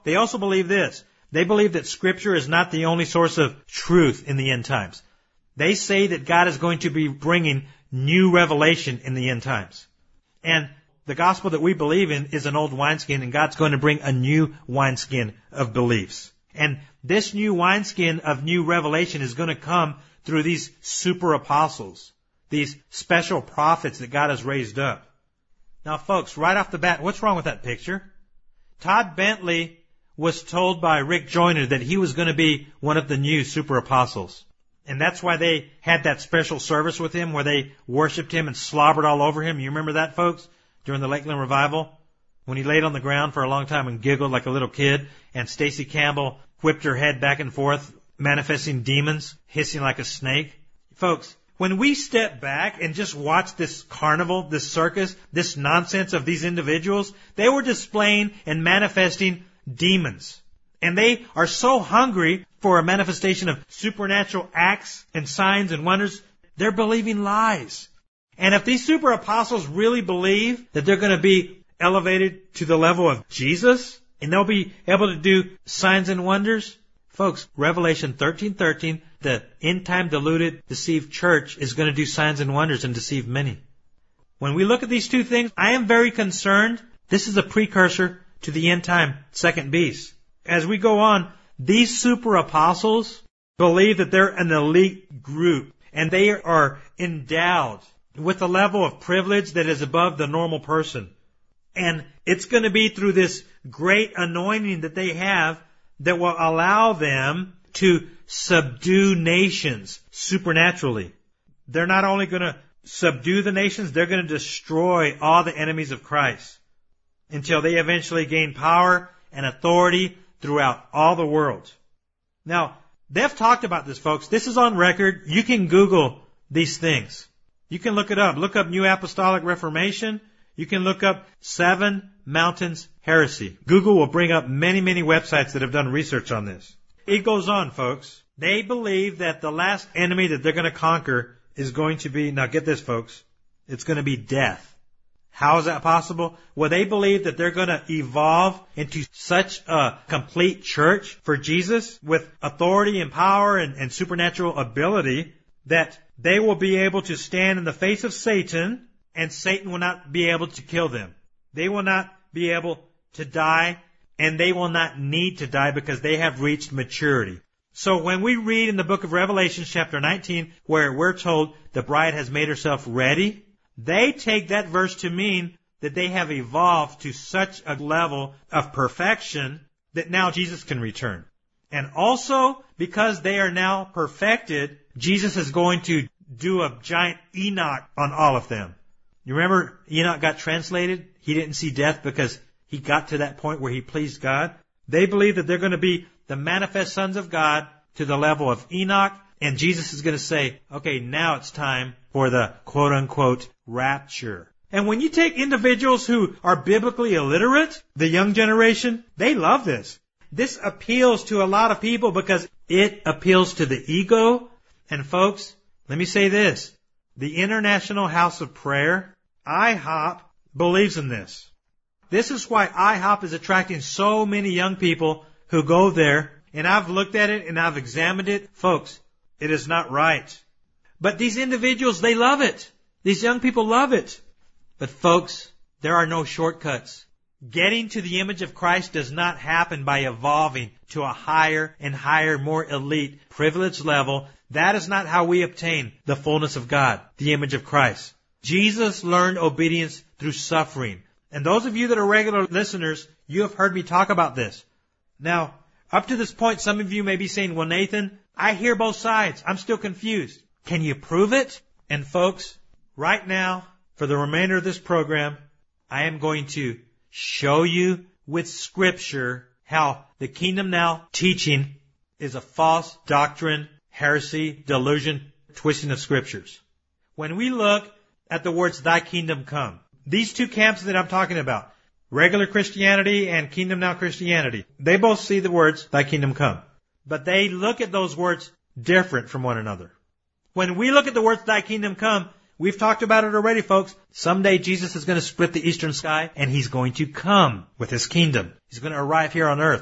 they also believe this. They believe that Scripture is not the only source of truth in the end times. They say that God is going to be bringing new revelation in the end times. And the gospel that we believe in is an old wineskin, and God's going to bring a new wineskin of beliefs. And this new wineskin of new revelation is going to come through these super apostles, these special prophets that God has raised up. Now, folks, right off the bat, what's wrong with that picture? Todd Bentley was told by Rick Joyner that he was going to be one of the new super apostles. And that's why they had that special service with him where they worshiped him and slobbered all over him. You remember that, folks? During the Lakeland Revival? When he laid on the ground for a long time and giggled like a little kid, and Stacy Campbell whipped her head back and forth, manifesting demons, hissing like a snake. Folks, when we step back and just watch this carnival, this circus, this nonsense of these individuals, they were displaying and manifesting demons. And they are so hungry for a manifestation of supernatural acts and signs and wonders, they're believing lies. And if these super apostles really believe that they're going to be elevated to the level of Jesus, and they'll be able to do signs and wonders, folks, Revelation 13:13, the end-time deluded, deceived church is going to do signs and wonders and deceive many. When we look at these two things, I am very concerned. This is a precursor to the end-time second beast. As we go on, these super apostles believe that they're an elite group, and they are endowed with a level of privilege that is above the normal person. And it's going to be through this great anointing that they have that will allow them to subdue nations supernaturally. They're not only going to subdue the nations, they're going to destroy all the enemies of Christ until they eventually gain power and authority throughout all the world. Now, they've talked about this, folks. This is on record. You can Google these things. You can look it up. Look up New Apostolic Reformation. You can look up Seven Mountains Heresy. Google will bring up many, many websites that have done research on this. It goes on, folks. They believe that the last enemy that they're going to conquer is going to be, now get this, folks, it's going to be death. How is that possible? Well, they believe that they're going to evolve into such a complete church for Jesus with authority and power and supernatural ability that they will be able to stand in the face of Satan, and Satan will not be able to kill them. They will not be able to die, and they will not need to die because they have reached maturity. So when we read in the book of Revelation chapter 19, where we're told the bride has made herself ready, they take that verse to mean that they have evolved to such a level of perfection that now Jesus can return. And also, because they are now perfected, Jesus is going to do a giant Enoch on all of them. You remember Enoch got translated? He didn't see death because he got to that point where he pleased God. They believe that they're going to be the manifest sons of God to the level of Enoch. And Jesus is going to say, okay, now it's time for the quote-unquote rapture. And when you take individuals who are biblically illiterate, the young generation, they love this. This appeals to a lot of people because it appeals to the ego. And folks, let me say this. The International House of Prayer, IHOP, believes in this. This is why IHOP is attracting so many young people who go there. And I've looked at it and I've examined it. Folks, it is not right. But these individuals, they love it. These young people love it. But folks, there are no shortcuts. Getting to the image of Christ does not happen by evolving to a higher and higher, more elite, privileged level. That is not how we obtain the fullness of God, the image of Christ. Jesus learned obedience through suffering. And those of you that are regular listeners, you have heard me talk about this. Now, up to this point, some of you may be saying, well, Nathan, I hear both sides. I'm still confused. Can you prove it? And folks, right now, for the remainder of this program, I am going to show you with Scripture how the Kingdom Now teaching is a false doctrine, heresy, delusion, twisting of Scriptures. When we look at the words, thy kingdom come, these two camps that I'm talking about, regular Christianity and Kingdom Now Christianity, they both see the words, thy kingdom come. But they look at those words different from one another. When we look at the words, thy kingdom come, we've talked about it already, folks. Someday Jesus is going to split the eastern sky and he's going to come with his kingdom. He's going to arrive here on earth.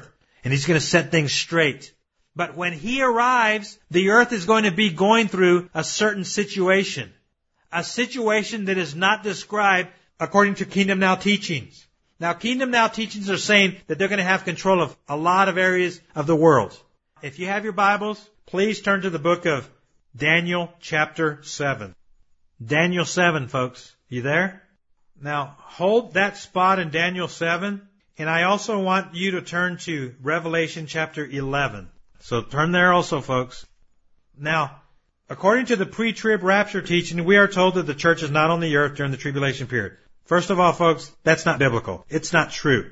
and He's going to set things straight. But when He arrives, the earth is going to be going through a certain situation. A situation that is not described according to Kingdom Now teachings. Now, Kingdom Now teachings are saying that they're going to have control of a lot of areas of the world. If you have your Bibles, please turn to the book of Daniel chapter 7. Daniel 7, folks. You there? Now, hold that spot in Daniel 7, and I also want you to turn to Revelation chapter 11. So turn there also, folks. Now, according to the pre-trib rapture teaching, we are told that the church is not on the earth during the tribulation period. First of all, folks, that's not biblical. It's not true.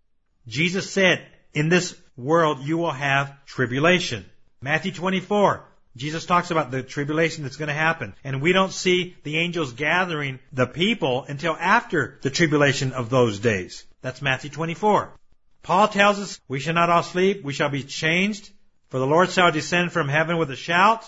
Jesus said, in this world you will have tribulation. Matthew 24, Jesus talks about the tribulation that's going to happen. And we don't see the angels gathering the people until after the tribulation of those days. That's Matthew 24. Paul tells us we shall not all sleep, we shall be changed. For the Lord shall descend from heaven with a shout,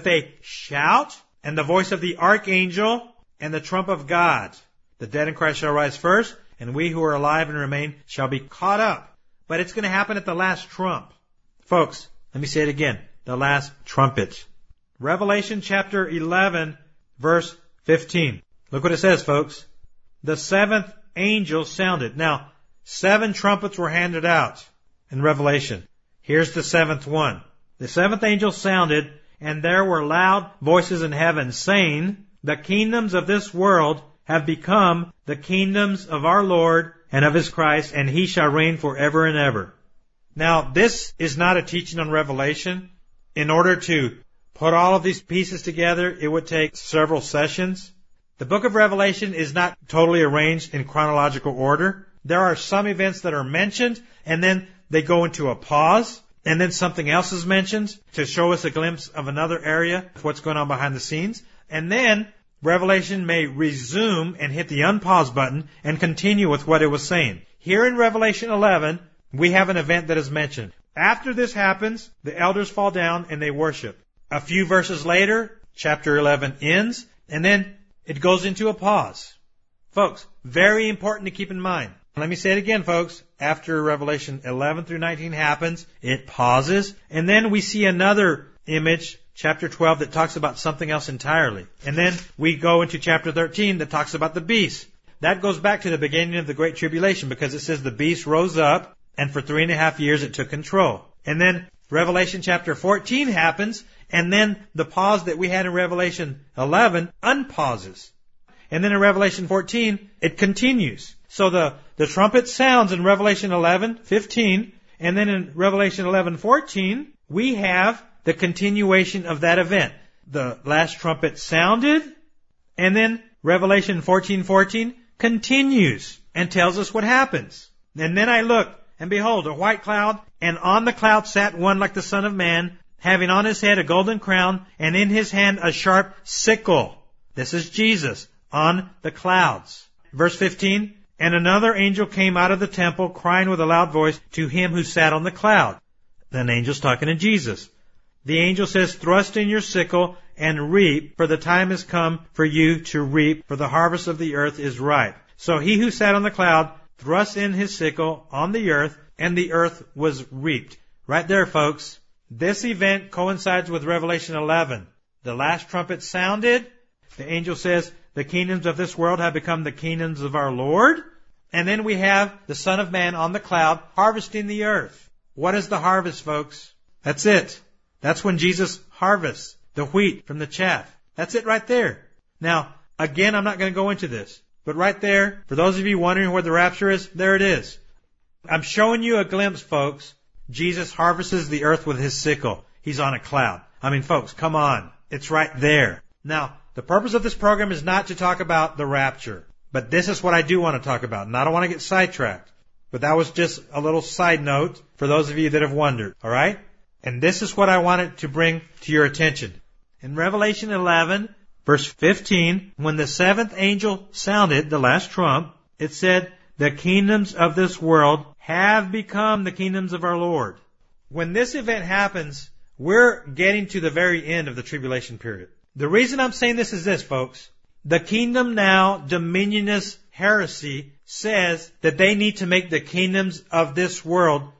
and the voice of the archangel, and the trump of God. The dead in Christ shall rise first, and we who are alive and remain shall be caught up. But it's going to happen at the last trump. Folks, let me say it again. The last trumpet. Revelation chapter 11, verse 15. Look what it says, folks. The seventh angel sounded. Now, 7 trumpets were handed out in Revelation. Here's the 7th one. The 7th angel sounded, and there were loud voices in heaven saying, the kingdoms of this world have become the kingdoms of our Lord and of His Christ, and He shall reign forever and ever. Now, this is not a teaching on Revelation. In order to put all of these pieces together, it would take several sessions. The book of Revelation is not totally arranged in chronological order. There are some events that are mentioned, and then they go into a pause, and then something else is mentioned to show us a glimpse of another area of what's going on behind the scenes. And then Revelation may resume and hit the unpause button and continue with what it was saying. Here in Revelation 11, we have an event that is mentioned. After this happens, the elders fall down and they worship. A few verses later, chapter 11 ends, and then it goes into a pause. Folks, very important to keep in mind. Let me say it again, folks. After Revelation 11 through 19 happens, it pauses, and then we see another image, chapter 12, that talks about something else entirely. And then we go into chapter 13 that talks about the beast. That goes back to the beginning of the Great Tribulation because it says the beast rose up, and for 3.5 years it took control. And then Revelation chapter 14 happens, and then the pause that we had in Revelation 11 unpauses. And then in Revelation 14, it continues. So the trumpet sounds in Revelation 11:15, and then in Revelation 11:14, we have the continuation of that event. The last trumpet sounded, and then Revelation 14:14 continues and tells us what happens. And then I looked, and behold, a white cloud, and on the cloud sat one like the Son of Man, having on his head a golden crown, and in his hand a sharp sickle. This is Jesus on the clouds. Verse 15, and another angel came out of the temple, crying with a loud voice to him who sat on the cloud. An angel's talking to Jesus. The angel says, thrust in your sickle and reap, for the time has come for you to reap, for the harvest of the earth is ripe. So he who sat on the cloud thrust in his sickle on the earth, and the earth was reaped. Right there, folks. This event coincides with Revelation 11. The last trumpet sounded. The angel says, the kingdoms of this world have become the kingdoms of our Lord. And then we have the Son of Man on the cloud harvesting the earth. What is the harvest, folks? That's it. That's when Jesus harvests the wheat from the chaff. That's it right there. Now, again, I'm not going to go into this. But right there, for those of you wondering where the rapture is, there it is. I'm showing you a glimpse, folks. Jesus harvests the earth with his sickle. He's on a cloud. I mean, folks, come on. It's right there. Now, the purpose of this program is not to talk about the rapture. But this is what I do want to talk about. And I don't want to get sidetracked. But that was just a little side note for those of you that have wondered. All right? And this is what I wanted to bring to your attention. In Revelation 11, verse 15, when the seventh angel sounded the last trump, it said, the kingdoms of this world have become the kingdoms of our Lord. When this event happens, we're getting to the very end of the tribulation period. The reason I'm saying this is this, folks. The Kingdom Now dominionist heresy says that they need to make the kingdoms of this world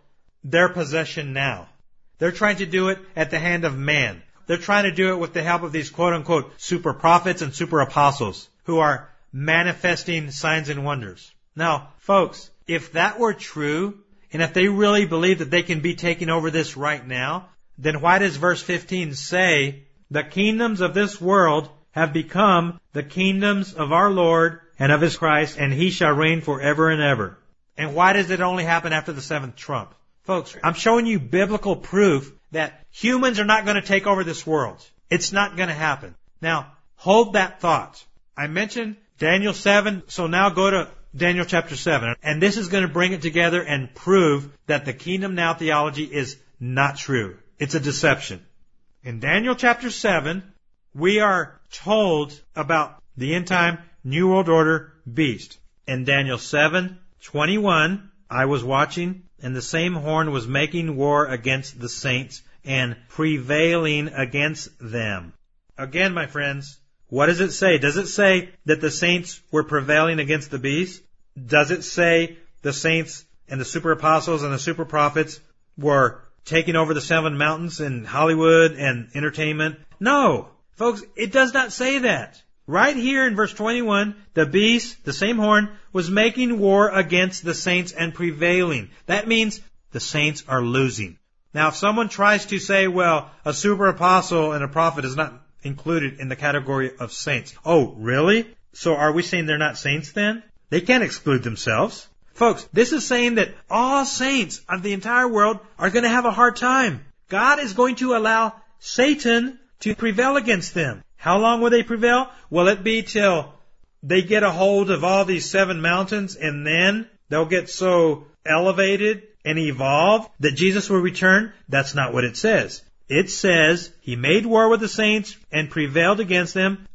their possession now. They're trying to do it at the hand of man. They're trying to do it with the help of these quote-unquote super prophets and super apostles who are manifesting signs and wonders. Now, folks, if that were true, and if they really believe that they can be taking over this right now, then why does verse 15 say, the kingdoms of this world have become the kingdoms of our Lord and of His Christ, and He shall reign forever and ever? And why does it only happen after the seventh trump? Folks, I'm showing you biblical proof that humans are not going to take over this world. It's not going to happen. Now, hold that thought. I mentioned Daniel 7, so now go to Daniel chapter 7. And this is going to bring it together and prove that the kingdom now theology is not true. It's a deception. In Daniel chapter 7, we are told about the end time New World Order beast. In Daniel 7:21, I was watching, and the same horn was making war against the saints and prevailing against them. Again, my friends, what does it say? Does it say that the saints were prevailing against the beast? Does it say the saints and the super apostles and the super prophets were taking over the 7 mountains in Hollywood and entertainment? No, folks, it does not say that. Right here in verse 21, the beast, the same horn, was making war against the saints and prevailing. That means the saints are losing. Now, if someone tries to say, well, a super apostle and a prophet is not included in the category of saints. Oh, really? So are we saying they're not saints then? They can't exclude themselves. Folks, this is saying that all saints of the entire world are going to have a hard time. God is going to allow Satan to prevail against them. How long will they prevail? Will it be till they get a hold of all these 7 mountains and then they'll get so elevated and evolved that Jesus will return? That's not what it says. It says He made war with the saints and prevailed against them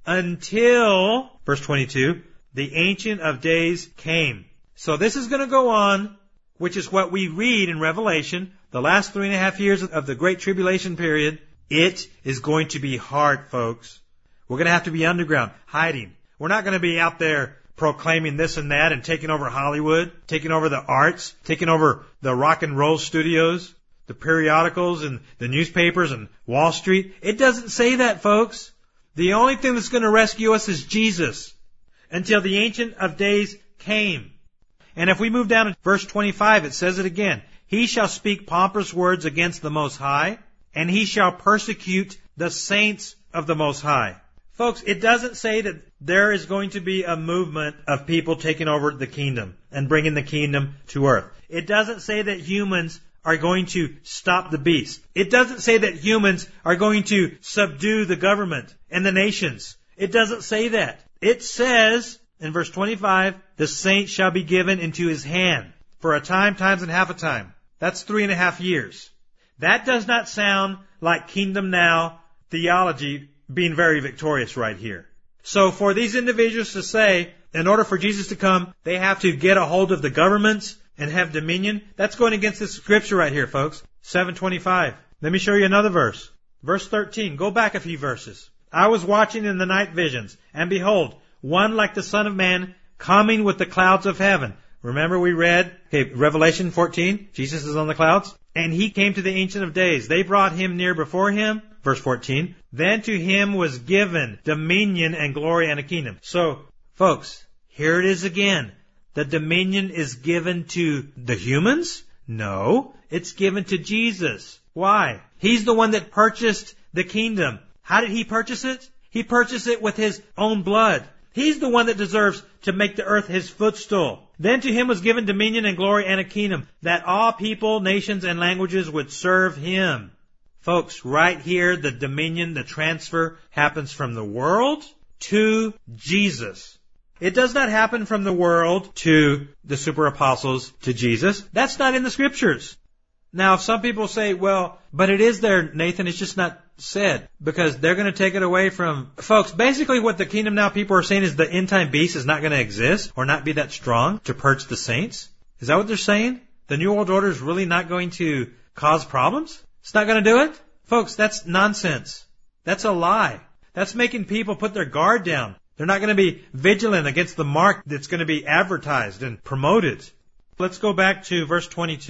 until, verse 22, the Ancient of Days came. So this is going to go on, which is what we read in Revelation, the last 3.5 years of the Great Tribulation period. It is going to be hard, folks. We're going to have to be underground, hiding. We're not going to be out there proclaiming this and that and taking over Hollywood, taking over the arts, taking over the rock and roll studios, the periodicals and the newspapers and Wall Street. It doesn't say that, folks. The only thing that's going to rescue us is Jesus until the Ancient of Days came. And if we move down to verse 25, it says it again. He shall speak pompous words against the Most High, and he shall persecute the saints of the Most High. Folks, it doesn't say that there is going to be a movement of people taking over the kingdom and bringing the kingdom to earth. It doesn't say that humans are going to stop the beast. It doesn't say that humans are going to subdue the government and the nations. It doesn't say that. It says in verse 25, the saints shall be given into his hand for a time, times, and half a time. That's 3.5 years. That does not sound like kingdom now theology being very victorious right here. So for these individuals to say, in order for Jesus to come, they have to get a hold of the governments and have dominion, that's going against this scripture right here, folks. 7:25. Let me show you another verse. Verse 13. Go back a few verses. I was watching in the night visions, and behold, one like the Son of Man coming with the clouds of heaven. Remember we read, Revelation 14, Jesus is on the clouds. And he came to the Ancient of Days. They brought him near before him. Verse 14. Then to him was given dominion and glory and a kingdom. So, folks, here it is again. The dominion is given to the humans? No, it's given to Jesus. Why? He's the one that purchased the kingdom. How did he purchase it? He purchased it with his own blood. He's the one that deserves to make the earth his footstool. Then to him was given dominion and glory and a kingdom, that all people, nations, and languages would serve him. Folks, right here, the dominion, the transfer happens from the world to Jesus. It does not happen from the world to the super apostles to Jesus. That's not in the scriptures. Now, if some people say, well, but it is there, Nathan, it's just not said, because they're going to take it away from... Folks, basically what the Kingdom Now people are saying is the end time beast is not going to exist or not be that strong to purge the saints. Is that what they're saying? The New World Order is really not going to cause problems? It's not going to do it? Folks, that's nonsense. That's a lie. That's making people put their guard down. They're not going to be vigilant against the mark that's going to be advertised and promoted. Let's go back to verse 22.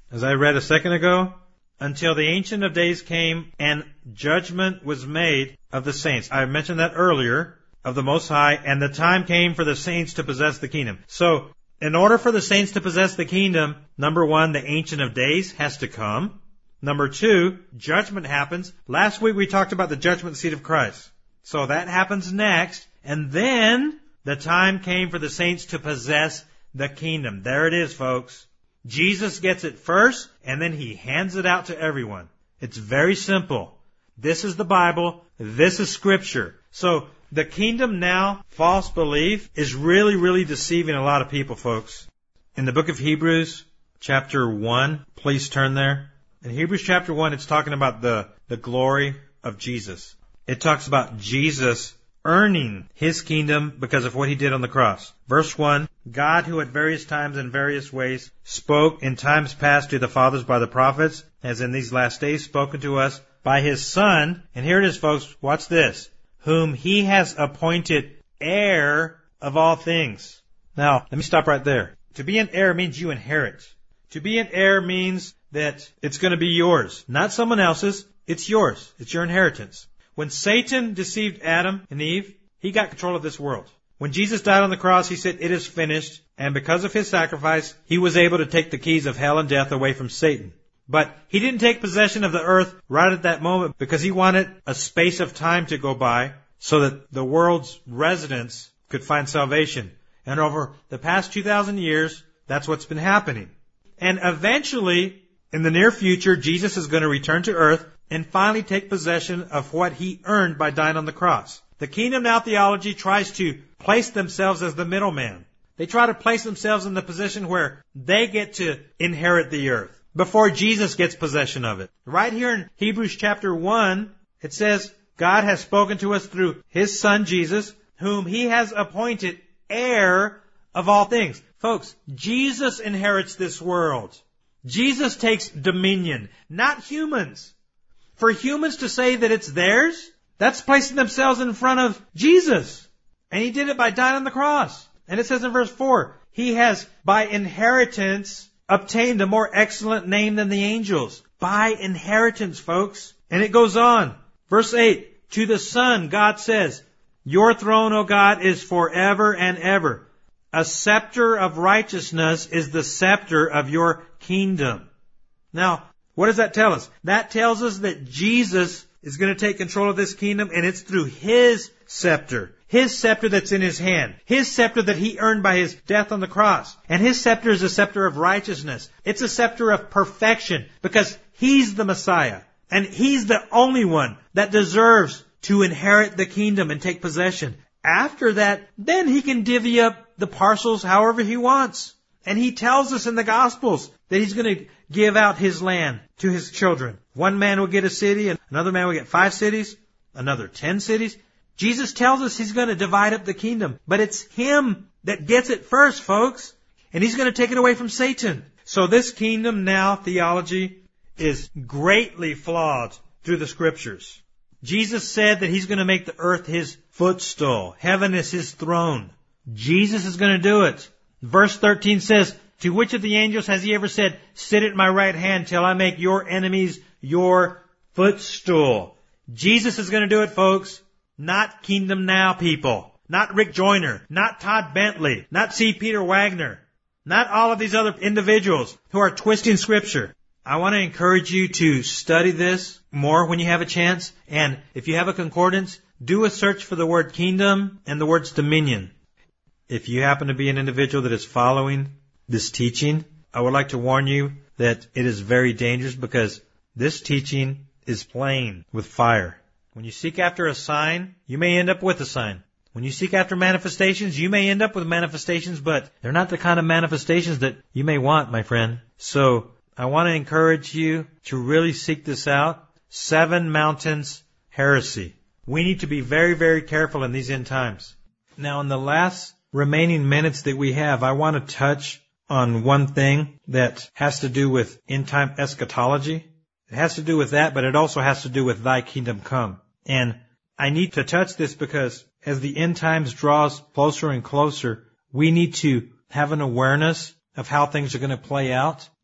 as I read a second ago, until the Ancient of Days came and judgment was made of the saints. I mentioned that earlier, of the Most High, and the time came for the saints to possess the kingdom. So, in order for the saints to possess the kingdom, number one, the Ancient of Days has to come. Number two, judgment happens. Last week we talked about the judgment seat of Christ. So that happens next, and then the time came for the saints to possess the kingdom. There it is, folks. Jesus gets it first, and then he hands it out to everyone. It's very simple. This is the Bible. This is Scripture. So, the kingdom now, false belief, is really, really deceiving a lot of people, folks. In the book of Hebrews, chapter 1, please turn there. In Hebrews chapter 1, it's talking about the glory of Jesus. It talks about Jesus earning his kingdom because of what he did on the cross. Verse 1, God, who at various times and various ways spoke in times past to the fathers by the prophets, has in these last days spoken to us by his Son. And here it is, folks. Watch this. Whom he has appointed heir of all things. Now, let me stop right there. To be an heir means you inherit. To be an heir means that it's going to be yours. Not someone else's. It's yours. It's your inheritance. When Satan deceived Adam and Eve, he got control of this world. When Jesus died on the cross, he said, "It is finished." And because of his sacrifice, he was able to take the keys of hell and death away from Satan. But he didn't take possession of the earth right at that moment because he wanted a space of time to go by so that the world's residents could find salvation. And over the past 2,000 years, that's what's been happening. And eventually, in the near future, Jesus is going to return to earth and finally take possession of what he earned by dying on the cross. The kingdom now theology tries to place themselves as the middleman. They try to place themselves in the position where they get to inherit the earth before Jesus gets possession of it. Right here in Hebrews chapter 1, it says, God has spoken to us through his Son Jesus, whom he has appointed heir of all things. Folks, Jesus inherits this world. Jesus takes dominion, not humans. For humans to say that it's theirs, that's placing themselves in front of Jesus. And he did it by dying on the cross. And it says in verse 4, he has by inheritance obtained a more excellent name than the angels. By inheritance, folks. And it goes on. Verse 8, to the Son, God says, your throne, O God, is forever and ever. A scepter of righteousness is the scepter of your kingdom. Now, what does that tell us? That tells us that Jesus is going to take control of this kingdom, and it's through his scepter. His scepter that's in his hand. His scepter that he earned by his death on the cross. And his scepter is a scepter of righteousness. It's a scepter of perfection because he's the Messiah. And he's the only one that deserves to inherit the kingdom and take possession. After that, then he can divvy up the parcels however he wants. And he tells us in the Gospels that he's going to give out his land to his children. One man will get a city, and another man will get 5 cities, another 10 cities. Jesus tells us he's going to divide up the kingdom. But it's him that gets it first, folks. And he's going to take it away from Satan. So this kingdom now theology is greatly flawed through the Scriptures. Jesus said that he's going to make the earth his footstool. Heaven is his throne. Jesus is going to do it. Verse 13 says, to which of the angels has he ever said, sit at my right hand till I make your enemies your footstool? Jesus is going to do it, folks. Not Kingdom Now people. Not Rick Joyner. Not Todd Bentley. Not C. Peter Wagner. Not all of these other individuals who are twisting Scripture. I want to encourage you to study this more when you have a chance. And if you have a concordance, do a search for the word kingdom and the words dominion. If you happen to be an individual that is following this teaching, I would like to warn you that it is very dangerous because this teaching is playing with fire. When you seek after a sign, you may end up with a sign. When you seek after manifestations, you may end up with manifestations, but they're not the kind of manifestations that you may want, my friend. So I want to encourage you to really seek this out. 7 Mountains Heresy. We need to be very, very careful in these end times. Now, in the last remaining minutes that we have, I want to touch on one thing that has to do with end-time eschatology. It has to do with that, but it also has to do with thy kingdom come. And I need to touch this because as the end times draws closer and closer, we need to have an awareness of how things are going to play out.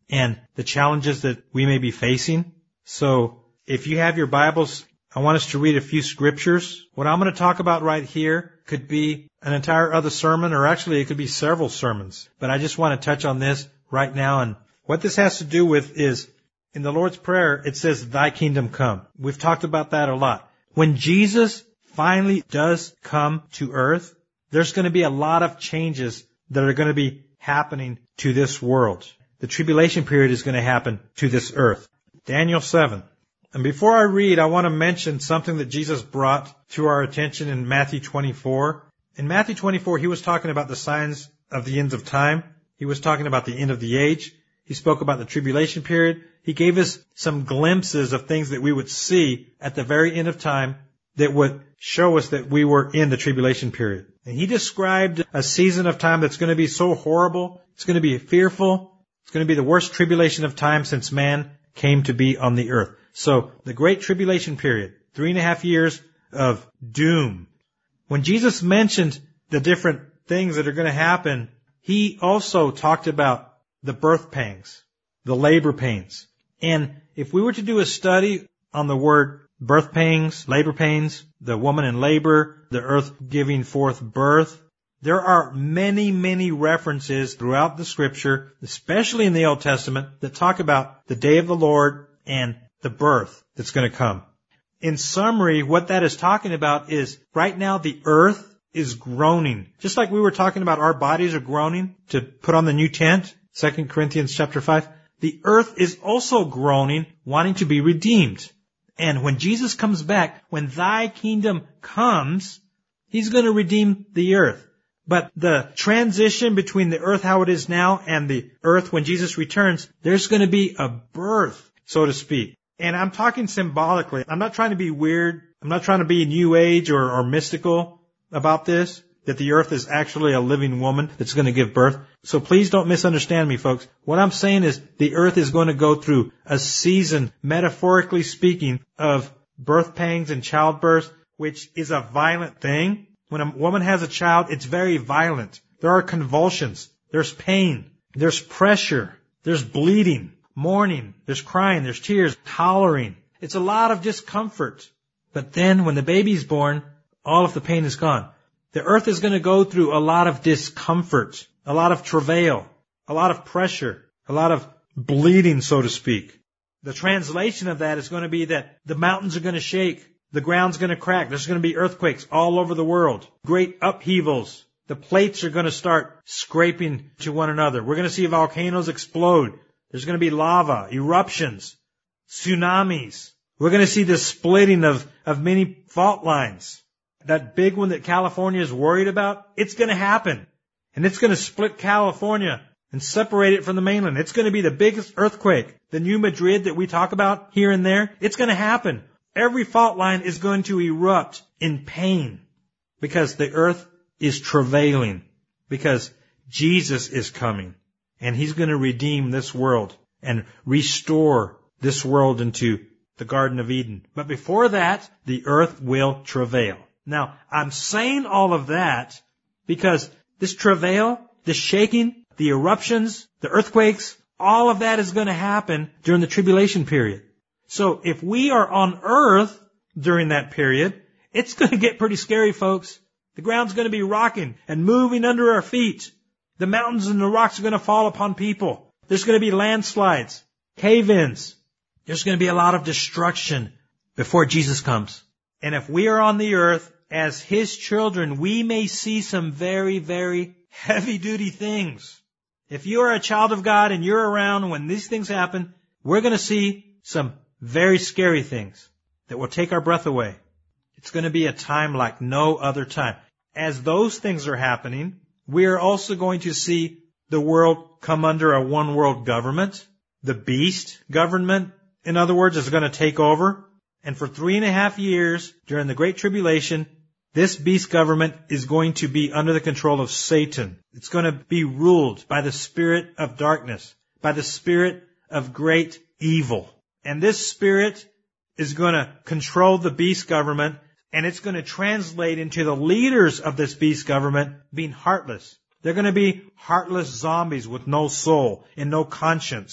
and the challenges that we may be facing. So if you have your Bibles, I want us to read a few scriptures. What I'm going to talk about right here could be an entire other sermon, or actually it could be several sermons. But I just want to touch on this right now. And what this has to do with is, in the Lord's Prayer, it says, "Thy kingdom come." We've talked about that a lot. When Jesus finally does come to earth, there's going to be a lot of changes that are going to be happening to this world. The tribulation period is going to happen to this earth. Daniel 7. And before I read, I want to mention something that Jesus brought to our attention in Matthew 24. In Matthew 24, he was talking about the signs of the ends of time. He was talking about the end of the age. He spoke about the tribulation period. He gave us some glimpses of things that we would see at the very end of time that would show us that we were in the tribulation period. And he described a season of time that's going to be so horrible. It's going to be fearful. It's going to be the worst tribulation of time since man came to be on the earth. So the great tribulation period, 3.5 years of doom. When Jesus mentioned the different things that are going to happen, he also talked about the birth pangs, the labor pains. And if we were to do a study on the word birth pangs, labor pains, the woman in labor, the earth giving forth birth, there are many, many references throughout the Scripture, especially in the Old Testament, that talk about the day of the Lord and the birth that's going to come. In summary, what that is talking about is right now the earth is groaning. Just like we were talking about our bodies are groaning to put on the new tent, 2 Corinthians chapter 5, the earth is also groaning, wanting to be redeemed. And when Jesus comes back, when thy kingdom comes, he's going to redeem the earth. But the transition between the earth how it is now and the earth when Jesus returns, there's going to be a birth, so to speak. And I'm talking symbolically. I'm not trying to be weird. I'm not trying to be New Age or mystical about this, that the earth is actually a living woman that's going to give birth. So please don't misunderstand me, folks. What I'm saying is the earth is going to go through a season, metaphorically speaking, of birth pangs and childbirth, which is a violent thing. When a woman has a child, it's very violent. There are convulsions. There's pain. There's pressure. There's bleeding, mourning. There's crying. There's tears, hollering. It's a lot of discomfort. But then when the baby's born, all of the pain is gone. The earth is going to go through a lot of discomfort, a lot of travail, a lot of pressure, a lot of bleeding, so to speak. The translation of that is going to be that the mountains are going to shake. The ground's going to crack. There's going to be earthquakes all over the world. Great upheavals. The plates are going to start scraping to one another. We're going to see volcanoes explode. There's going to be lava, eruptions, tsunamis. We're going to see the splitting of many fault lines. That big one that California is worried about, it's going to happen. And it's going to split California and separate it from the mainland. It's going to be the biggest earthquake. The New Madrid that we talk about here and there, it's going to happen. Every fault line is going to erupt in pain because the earth is travailing, because Jesus is coming and he's going to redeem this world and restore this world into the Garden of Eden. But before that, the earth will travail. Now, I'm saying all of that because this travail, the shaking, the eruptions, the earthquakes, all of that is going to happen during the tribulation period. So if we are on earth during that period, it's going to get pretty scary, folks. The ground's going to be rocking and moving under our feet. The mountains and the rocks are going to fall upon people. There's going to be landslides, cave-ins. There's going to be a lot of destruction before Jesus comes. And if we are on the earth as his children, we may see some very, very heavy-duty things. If you are a child of God and you're around when these things happen, we're going to see some very scary things that will take our breath away. It's going to be a time like no other time. As those things are happening, we are also going to see the world come under a one world government. The beast government, in other words, is going to take over. And for 3.5 years during the Great Tribulation, this beast government is going to be under the control of Satan. It's going to be ruled by the spirit of darkness, by the spirit of great evil. And this spirit is going to control the beast government, and it's going to translate into the leaders of this beast government being heartless. They're going to be heartless zombies with no soul and no conscience.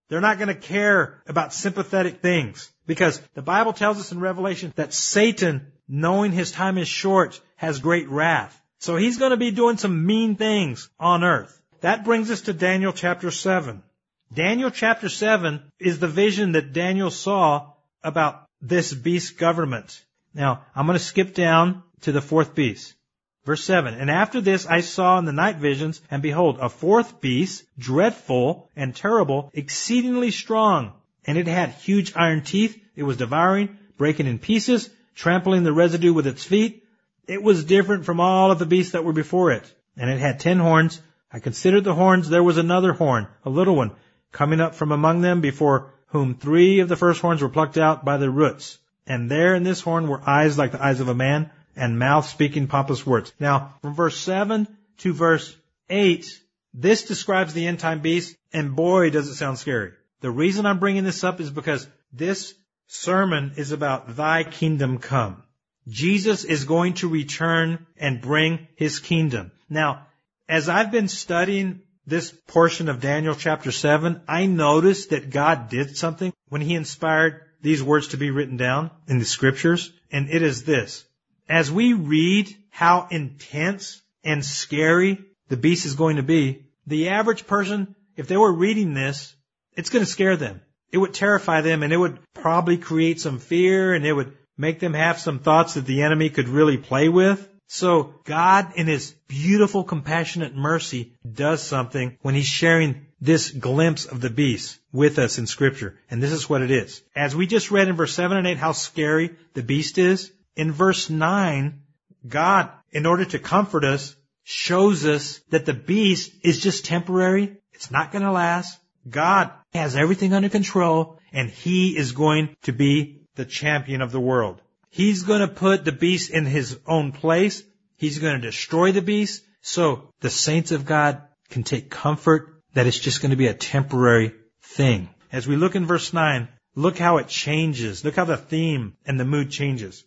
They're not going to care about sympathetic things, because the Bible tells us in Revelation that Satan, knowing his time is short, has great wrath. So he's going to be doing some mean things on earth. That brings us to Daniel chapter 7. Daniel chapter 7 is the vision that Daniel saw about this beast government. Now, I'm going to skip down to the fourth beast. Verse 7, and after this I saw in the night visions, and behold, a fourth beast, dreadful and terrible, exceedingly strong. And it had huge iron teeth. It was devouring, breaking in pieces, trampling the residue with its feet. It was different from all of the beasts that were before it. And it had 10 horns. I considered the horns. There was another horn, a little one, coming up from among them, before whom 3 of the first horns were plucked out by the roots. And there in this horn were eyes like the eyes of a man, and mouth speaking pompous words. Now, from verse 7 to verse 8, this describes the end time beast, and boy, does it sound scary. The reason I'm bringing this up is because this sermon is about thy kingdom come. Jesus is going to return and bring his kingdom. Now, as I've been studying this portion of Daniel chapter 7, I noticed that God did something when he inspired these words to be written down in the scriptures, and it is this. As we read how intense and scary the beast is going to be, the average person, if they were reading this, it's going to scare them. It would terrify them, and it would probably create some fear, and it would make them have some thoughts that the enemy could really play with. So God, in his beautiful, compassionate mercy, does something when he's sharing this glimpse of the beast with us in Scripture. And this is what it is. As we just read in verse 7 and 8 how scary the beast is, in verse 9, God, in order to comfort us, shows us that the beast is just temporary. It's not going to last. God has everything under control, and he is going to be the champion of the world. He's going to put the beast in his own place. He's going to destroy the beast. So the saints of God can take comfort that it's just going to be a temporary thing. As we look in verse 9, look how it changes. Look how the theme and the mood changes.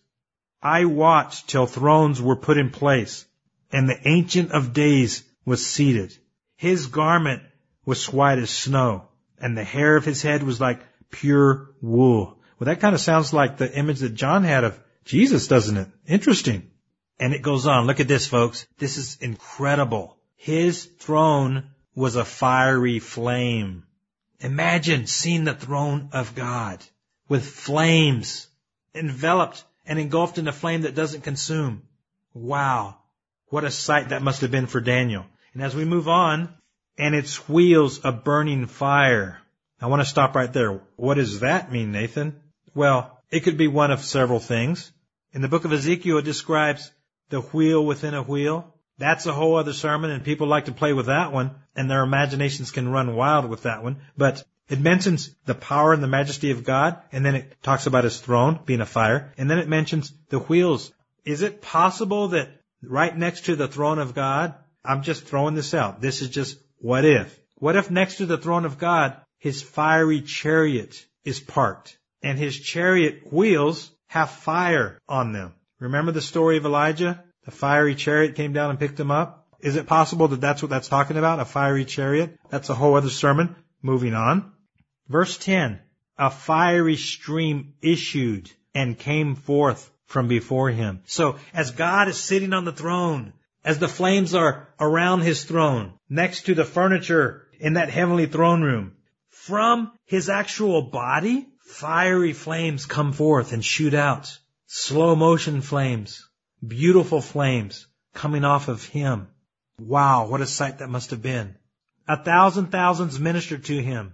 I watched till thrones were put in place, and the Ancient of Days was seated. His garment was white as snow, and the hair of his head was like pure wool. Well, that kind of sounds like the image that John had of Jesus, doesn't it? Interesting. And it goes on. Look at this, folks. This is incredible. His throne was a fiery flame. Imagine seeing the throne of God with flames, enveloped and engulfed in a flame that doesn't consume. Wow. What a sight that must have been for Daniel. And as we move on, and its wheels a burning fire. I want to stop right there. What does that mean, Nathan? Well, it could be one of several things. In the book of Ezekiel, it describes the wheel within a wheel. That's a whole other sermon, and people like to play with that one, and their imaginations can run wild with that one. But it mentions the power and the majesty of God, and then it talks about his throne being a fire, and then it mentions the wheels. Is it possible that right next to the throne of God, I'm just throwing this out. This is just what if. What if next to the throne of God, his fiery chariot is parked, and his chariot wheels have fire on them? Remember the story of Elijah? The fiery chariot came down and picked him up. Is it possible that that's what that's talking about? A fiery chariot? That's a whole other sermon. Moving on. Verse 10. A fiery stream issued and came forth from before him. So as God is sitting on the throne, as the flames are around his throne, next to the furniture in that heavenly throne room, from his actual body, fiery flames come forth and shoot out. Slow motion flames, beautiful flames coming off of him. Wow, what a sight that must have been. 1,000 thousands ministered to him.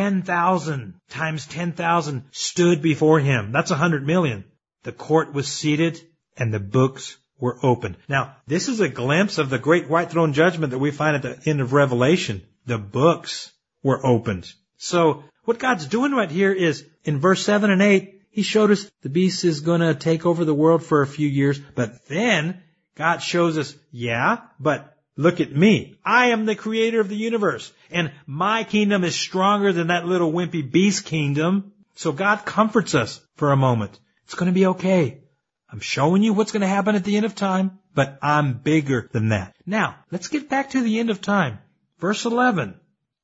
10,000 times 10,000 stood before him. That's 100 million. The court was seated and the books were opened. Now, this is a glimpse of the great white throne judgment that we find at the end of Revelation. The books were opened. So what God's doing right here is in verse 7 and 8, he showed us the beast is going to take over the world for a few years. But then God shows us, yeah, but look at me. I am the creator of the universe, and my kingdom is stronger than that little wimpy beast kingdom. So God comforts us for a moment. It's going to be okay. I'm showing you what's going to happen at the end of time, but I'm bigger than that. Now, let's get back to the end of time. Verse 11.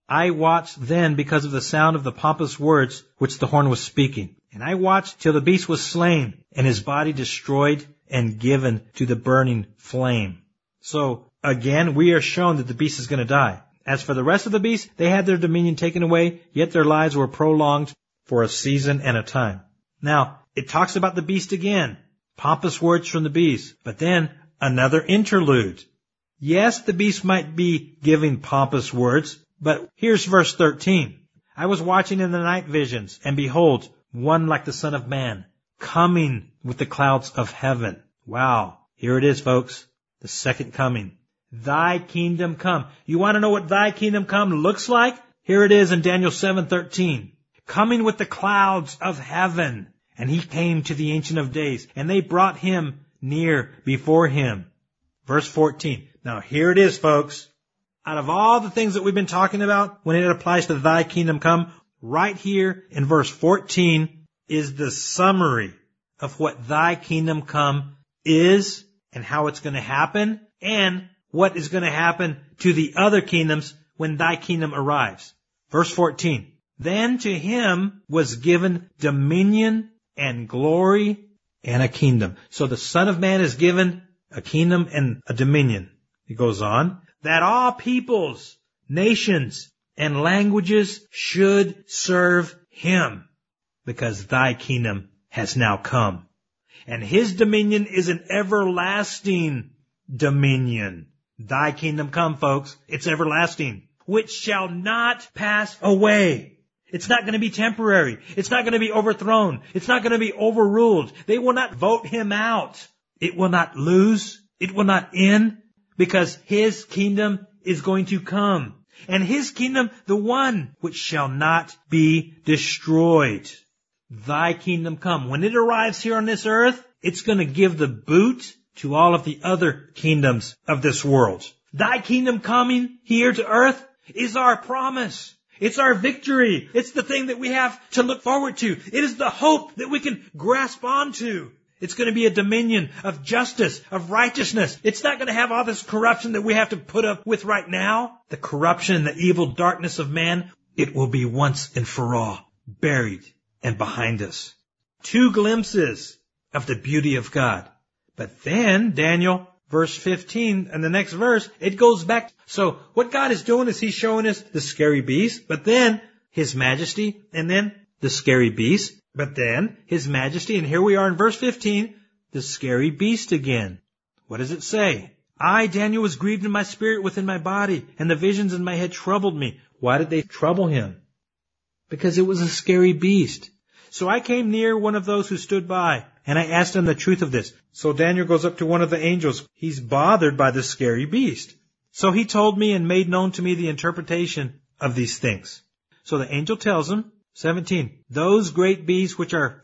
I watched then because of the sound of the pompous words which the horn was speaking. And I watched till the beast was slain, and his body destroyed and given to the burning flame. So, again, we are shown that the beast is going to die. As for the rest of the beasts, they had their dominion taken away, yet their lives were prolonged for a season and a time. Now, it talks about the beast again. Pompous words from the beast. But then, another interlude. Yes, the beast might be giving pompous words, but here's verse 13. I was watching in the night visions, and behold, one like the Son of Man, coming with the clouds of heaven. Wow. Here it is, folks. The second coming. Thy kingdom come. You want to know what thy kingdom come looks like? Here it is in Daniel 7:13. Coming with the clouds of heaven. And he came to the Ancient of Days, and they brought him near before him. Verse 14. Now here it is, folks. Out of all the things that we've been talking about when it applies to thy kingdom come, right here in verse 14 is the summary of what thy kingdom come is and how it's going to happen and what is going to happen to the other kingdoms when thy kingdom arrives. Verse 14. Then to him was given dominion and glory and a kingdom. So the Son of Man is given a kingdom and a dominion. He goes on, that all peoples, nations, and languages should serve him, because thy kingdom has now come. And his dominion is an everlasting dominion. Thy kingdom come, folks. It's everlasting, which shall not pass away. It's not going to be temporary. It's not going to be overthrown. It's not going to be overruled. They will not vote him out. It will not lose. It will not end, because his kingdom is going to come. And his kingdom, the one which shall not be destroyed. Thy kingdom come. When it arrives here on this earth, it's going to give the boot to all of the other kingdoms of this world. Thy kingdom coming here to earth is our promise. It's our victory. It's the thing that we have to look forward to. It is the hope that we can grasp onto. It's going to be a dominion of justice, of righteousness. It's not going to have all this corruption that we have to put up with right now. The corruption and the evil darkness of man, it will be once and for all buried and behind us. 2 glimpses of the beauty of God. But then, Daniel, verse 15, and the next verse, it goes back. So what God is doing is he's showing us the scary beast, but then his majesty, and then the scary beast, but then his majesty, and here we are in verse 15, the scary beast again. What does it say? I, Daniel, was grieved in my spirit within my body, and the visions in my head troubled me. Why did they trouble him? Because it was a scary beast. So I came near one of those who stood by, and I asked him the truth of this. So Daniel goes up to one of the angels. He's bothered by the scary beast. So he told me and made known to me the interpretation of these things. So the angel tells him, 17, those great beasts which are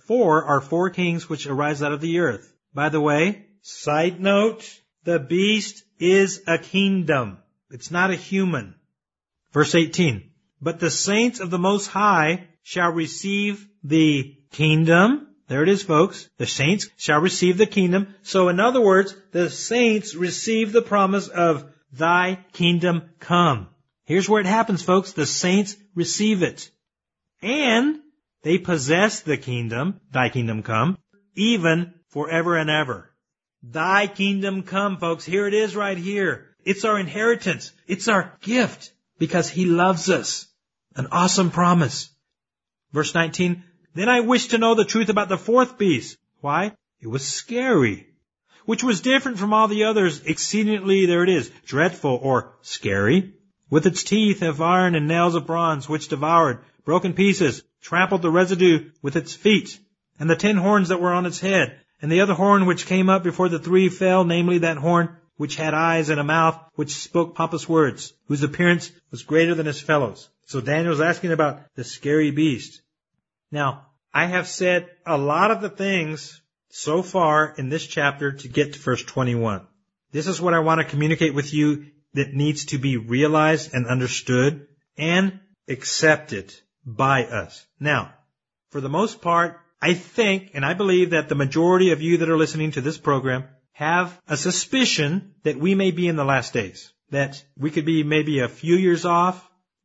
4 kings which arise out of the earth. By the way, side note, the beast is a kingdom. It's not a human. Verse 18, but the saints of the Most High shall receive the kingdom. There it is, folks. The saints shall receive the kingdom. So in other words, the saints receive the promise of thy kingdom come. Here's where it happens, folks. The saints receive it. And they possess the kingdom, thy kingdom come, even forever and ever. Thy kingdom come, folks. Here it is right here. It's our inheritance. It's our gift because he loves us. An awesome promise. Verse 19, then I wished to know the truth about the 4th beast. Why? It was scary, which was different from all the others, exceedingly, there it is, dreadful or scary, with its teeth of iron and nails of bronze, which devoured, broke in pieces, trampled the residue with its feet, and the 10 horns that were on its head, and the other horn which came up before the 3 fell, namely that horn which had eyes and a mouth, which spoke pompous words, whose appearance was greater than his fellows. So Daniel's asking about the scary beast. Now, I have said a lot of the things so far in this chapter to get to verse 21. This is what I want to communicate with you that needs to be realized and understood and accepted by us. Now, for the most part, I think and I believe that the majority of you that are listening to this program have a suspicion that we may be in the last days, that we could be maybe a few years off,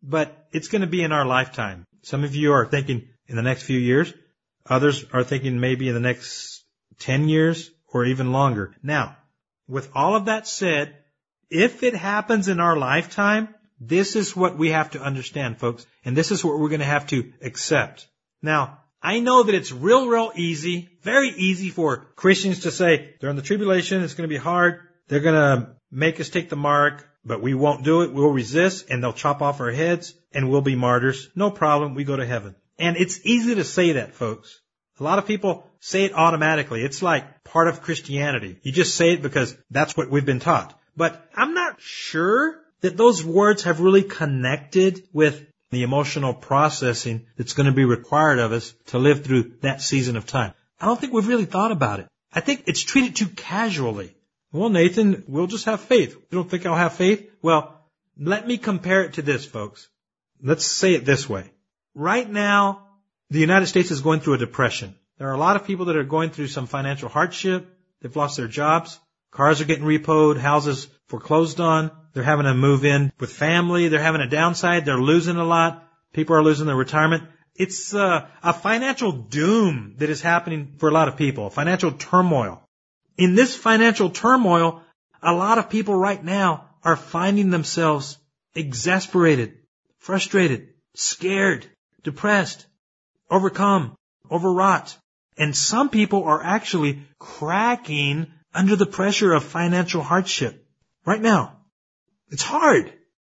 but it's going to be in our lifetime. Some of you are thinking in the next few years. Others are thinking maybe in the next 10 years or even longer. Now, with all of that said, if it happens in our lifetime, this is what we have to understand, folks. And this is what we're going to have to accept. Now, I know that it's real easy, very easy for Christians to say, during the tribulation, it's going to be hard. They're going to make us take the mark, but we won't do it. We'll resist, and they'll chop off our heads, and we'll be martyrs. No problem. We go to heaven. And it's easy to say that, folks. A lot of people say it automatically. It's like part of Christianity. You just say it because that's what we've been taught. But I'm not sure that those words have really connected with the emotional processing that's going to be required of us to live through that season of time. I don't think we've really thought about it. I think it's treated too casually. Well, Nathan, we'll just have faith. You don't think I'll have faith? Well, let me compare it to this, folks. Let's say it this way. Right now, the United States is going through a depression. There are a lot of people that are going through some financial hardship. They've lost their jobs. Cars are getting repoed, houses foreclosed on. They're having to move in with family. They're having a downside. They're losing a lot. People are losing their retirement. It's a financial doom that is happening for a lot of people, financial turmoil. In this financial turmoil, a lot of people right now are finding themselves exasperated, frustrated, scared, depressed, overcome, overwrought. And some people are actually cracking under the pressure of financial hardship right now. It's hard.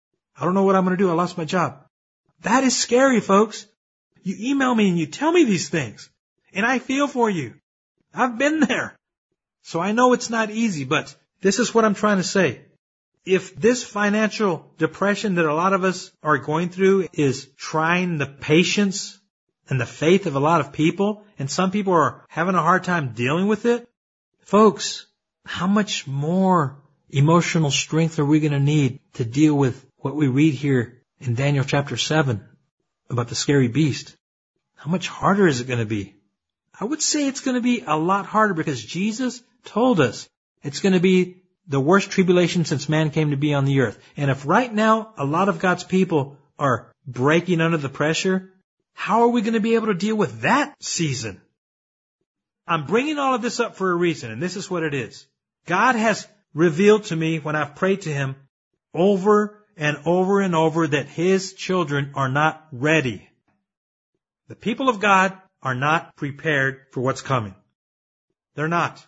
I don't know what I'm going to do. I lost my job. That is scary, folks. You email me and you tell me these things, and I feel for you. I've been there. So I know it's not easy, but this is what I'm trying to say. If this financial depression that a lot of us are going through is trying the patience and the faith of a lot of people, and some people are having a hard time dealing with it, folks, how much more emotional strength are we going to need to deal with what we read here in Daniel chapter 7 about the scary beast? How much harder is it going to be? I would say it's going to be a lot harder because Jesus told us it's going to be the worst tribulation since man came to be on the earth. And if right now a lot of God's people are breaking under the pressure, how are we going to be able to deal with that season? I'm bringing all of this up for a reason, and this is what it is. God has revealed to me when I've prayed to Him over and over and over that His children are not ready. The people of God are not prepared for what's coming. They're not.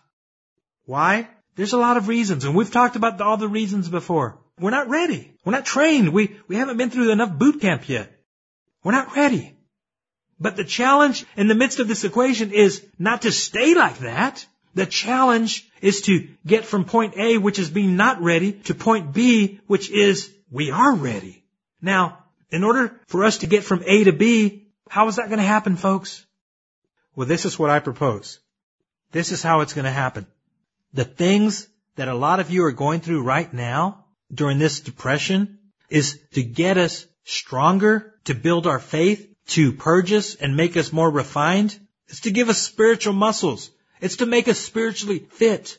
Why? There's a lot of reasons, and we've talked about all the reasons before. We're not ready. We're not trained. We haven't been through enough boot camp yet. We're not ready. But the challenge in the midst of this equation is not to stay like that. The challenge is to get from point A, which is being not ready, to point B, which is we are ready. Now, in order for us to get from A to B, how is that going to happen, folks? Well, this is what I propose. This is how it's going to happen. The things that a lot of you are going through right now during this depression is to get us stronger, to build our faith, to purge us and make us more refined. It's to give us spiritual muscles. It's to make us spiritually fit.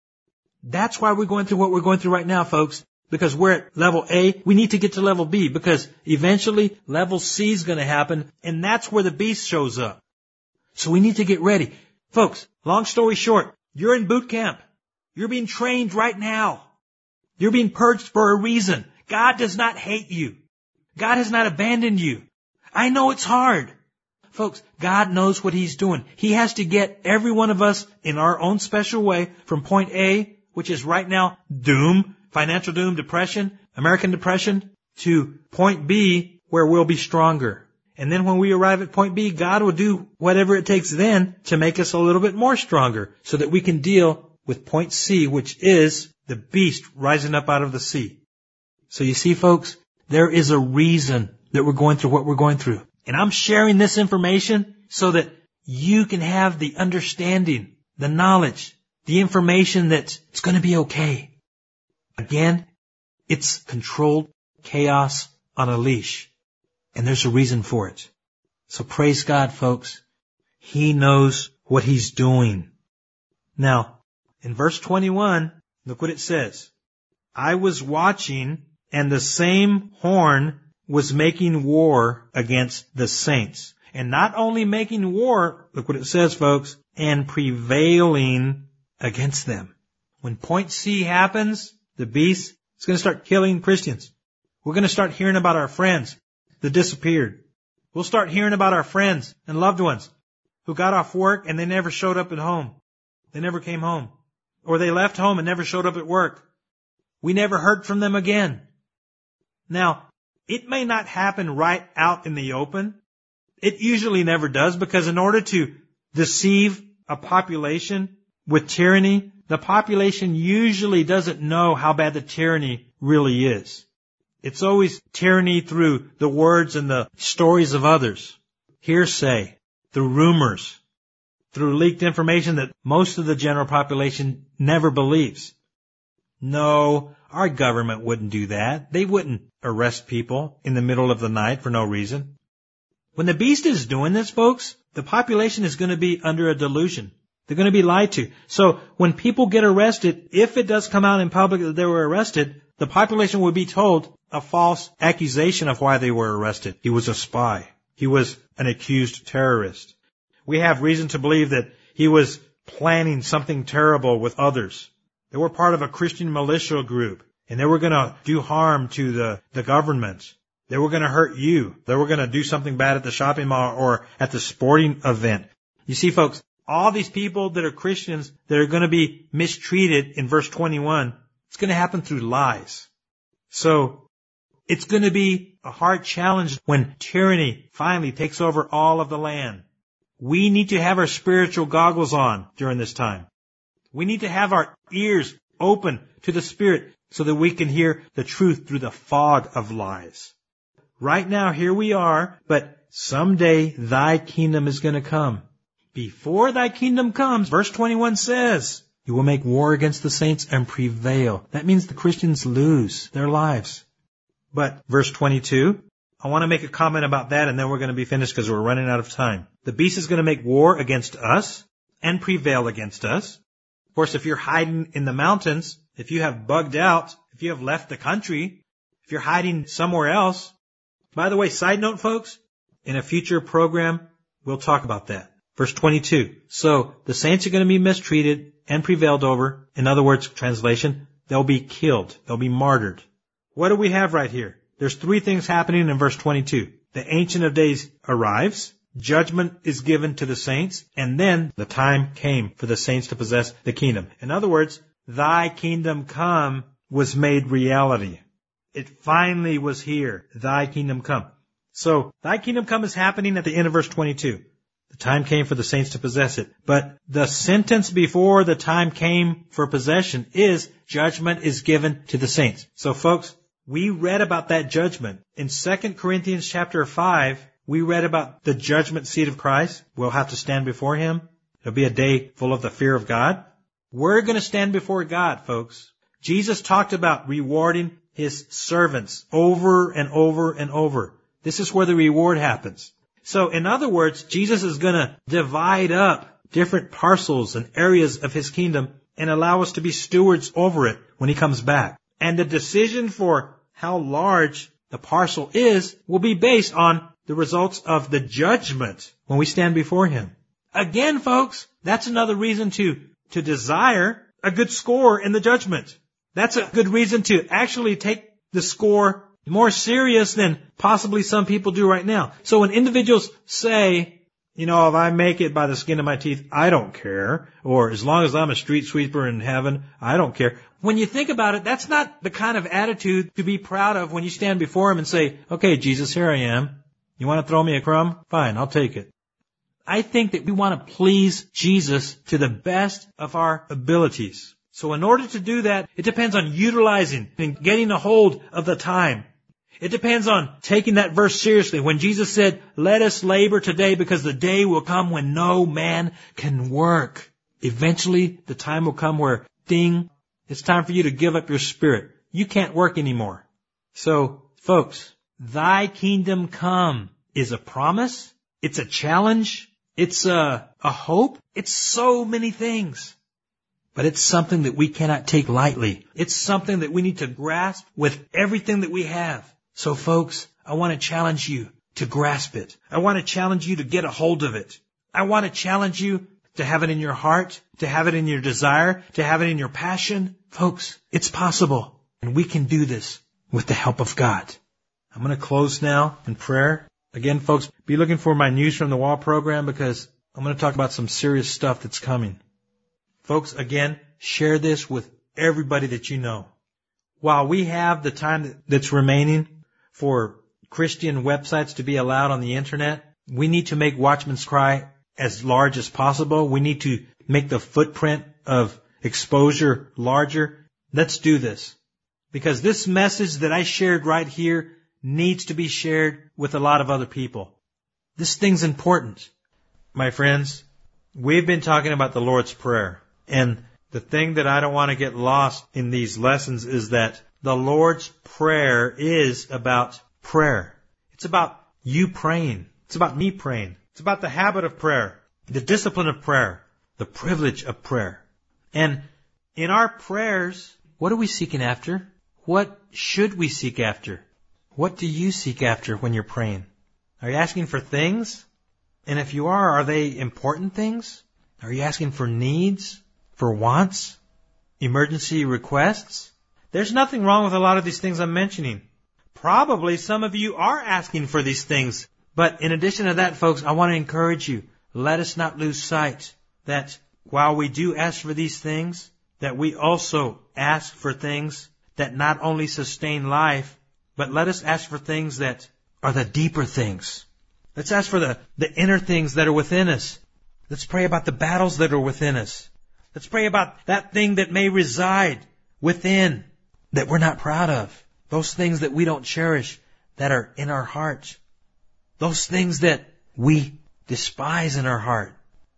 That's why we're going through what we're going through right now, folks. Because we're at level A, we need to get to level B, because eventually level C is going to happen, and that's where the beast shows up. So we need to get ready. Folks, long story short, you're in boot camp. You're being trained right now. You're being purged for a reason. God does not hate you. God has not abandoned you. I know it's hard. Folks, God knows what He's doing. He has to get every one of us in our own special way from point A, which is right now doom, financial doom, depression, American depression, to point B, where we'll be stronger. And then when we arrive at point B, God will do whatever it takes then to make us a little bit more stronger so that we can deal with point C, which is the beast rising up out of the sea. So you see, folks, there is a reason that we're going through what we're going through. And I'm sharing this information so that you can have the understanding, the knowledge, the information that it's going to be okay. Again, it's controlled chaos on a leash. And there's a reason for it. So praise God, folks. He knows what He's doing. Now, in verse 21, look what it says. I was watching, and the same horn was making war against the saints. And not only making war, look what it says, folks, and prevailing against them. When point C happens, the beast is going to start killing Christians. We're going to start hearing about our friends that disappeared. We'll start hearing about our friends and loved ones who got off work and they never showed up at home. They never came home. Or they left home and never showed up at work. We never heard from them again. Now, it may not happen right out in the open. It usually never does, because in order to deceive a population with tyranny, the population usually doesn't know how bad the tyranny really is. It's always tyranny through the words and the stories of others, hearsay, through rumors, through leaked information that most of the general population never believes. No, our government wouldn't do that. They wouldn't arrest people in the middle of the night for no reason. When the beast is doing this, folks, the population is going to be under a delusion. They're going to be lied to. So when people get arrested, if it does come out in public that they were arrested, the population will be told a false accusation of why they were arrested. He was a spy. He was an accused terrorist. We have reason to believe that he was planning something terrible with others. They were part of a Christian militia group, and they were going to do harm to the government. They were going to hurt you. They were going to do something bad at the shopping mall or at the sporting event. You see, folks, all these people that are Christians that are going to be mistreated in verse 21, it's going to happen through lies. So it's going to be a hard challenge when tyranny finally takes over all of the land. We need to have our spiritual goggles on during this time. We need to have our ears open to the Spirit so that we can hear the truth through the fog of lies. Right now, here we are, but someday thy kingdom is going to come. Before thy kingdom comes, verse 21 says, you will make war against the saints and prevail. That means the Christians lose their lives. But verse 22, I want to make a comment about that, and then we're going to be finished because we're running out of time. The beast is going to make war against us and prevail against us. Of course, if you're hiding in the mountains, if you have bugged out, if you have left the country, if you're hiding somewhere else. By the way, side note, folks, in a future program, we'll talk about that. Verse 22. So the saints are going to be mistreated and prevailed over. In other words, translation, they'll be killed. They'll be martyred. What do we have right here? There's three things happening in verse 22. The Ancient of Days arrives. Judgment is given to the saints. And then the time came for the saints to possess the kingdom. In other words, thy kingdom come was made reality. It finally was here. Thy kingdom come. So thy kingdom come is happening at the end of verse 22. The time came for the saints to possess it. But the sentence before the time came for possession is judgment is given to the saints. So folks, we read about that judgment. In 2 Corinthians chapter 5, we read about the judgment seat of Christ. We'll have to stand before Him. It'll be a day full of the fear of God. We're going to stand before God, folks. Jesus talked about rewarding His servants over and over and over. This is where the reward happens. So, in other words, Jesus is going to divide up different parcels and areas of His kingdom and allow us to be stewards over it when He comes back. And the decision for how large the parcel is will be based on the results of the judgment when we stand before Him. Again, folks, that's another reason to desire a good score in the judgment. That's a good reason to actually take the score more serious than possibly some people do right now. So when individuals say, if I make it by the skin of my teeth, I don't care. Or as long as I'm a street sweeper in heaven, I don't care. When you think about it, that's not the kind of attitude to be proud of when you stand before Him and say, okay, Jesus, here I am. You want to throw me a crumb? Fine, I'll take it. I think that we want to please Jesus to the best of our abilities. So in order to do that, it depends on utilizing and getting a hold of the time. It depends on taking that verse seriously. When Jesus said, let us labor today because the day will come when no man can work. Eventually, the time will come where, ding, it's time for you to give up your spirit. You can't work anymore. So, folks, thy kingdom come is a promise. It's a challenge. It's a hope. It's so many things. But it's something that we cannot take lightly. It's something that we need to grasp with everything that we have. So folks, I want to challenge you to grasp it. I want to challenge you to get a hold of it. I want to challenge you to have it in your heart, to have it in your desire, to have it in your passion. Folks, it's possible. And we can do this with the help of God. I'm going to close now in prayer. Again, folks, be looking for my News from the Wall program because I'm going to talk about some serious stuff that's coming. Folks, again, share this with everybody that you know. While we have the time that's remaining for Christian websites to be allowed on the internet, we need to make Watchman's Cry as large as possible. We need to make the footprint of exposure larger. Let's do this. Because this message that I shared right here needs to be shared with a lot of other people. This thing's important. My friends, we've been talking about the Lord's Prayer. And the thing that I don't want to get lost in these lessons is that the Lord's Prayer is about prayer. It's about you praying. It's about me praying. It's about the habit of prayer, the discipline of prayer, the privilege of prayer. And in our prayers, what are we seeking after? What should we seek after? What do you seek after when you're praying? Are you asking for things? And if you are they important things? Are you asking for needs, for wants, emergency requests? There's nothing wrong with a lot of these things I'm mentioning. Probably some of you are asking for these things. But in addition to that, folks, I want to encourage you, let us not lose sight that while we do ask for these things, that we also ask for things that not only sustain life, but let us ask for things that are the deeper things. Let's ask for the inner things that are within us. Let's pray about the battles that are within us. Let's pray about that thing that may reside within that we're not proud of. Those things that we don't cherish that are in our heart. Those things that we despise in our heart.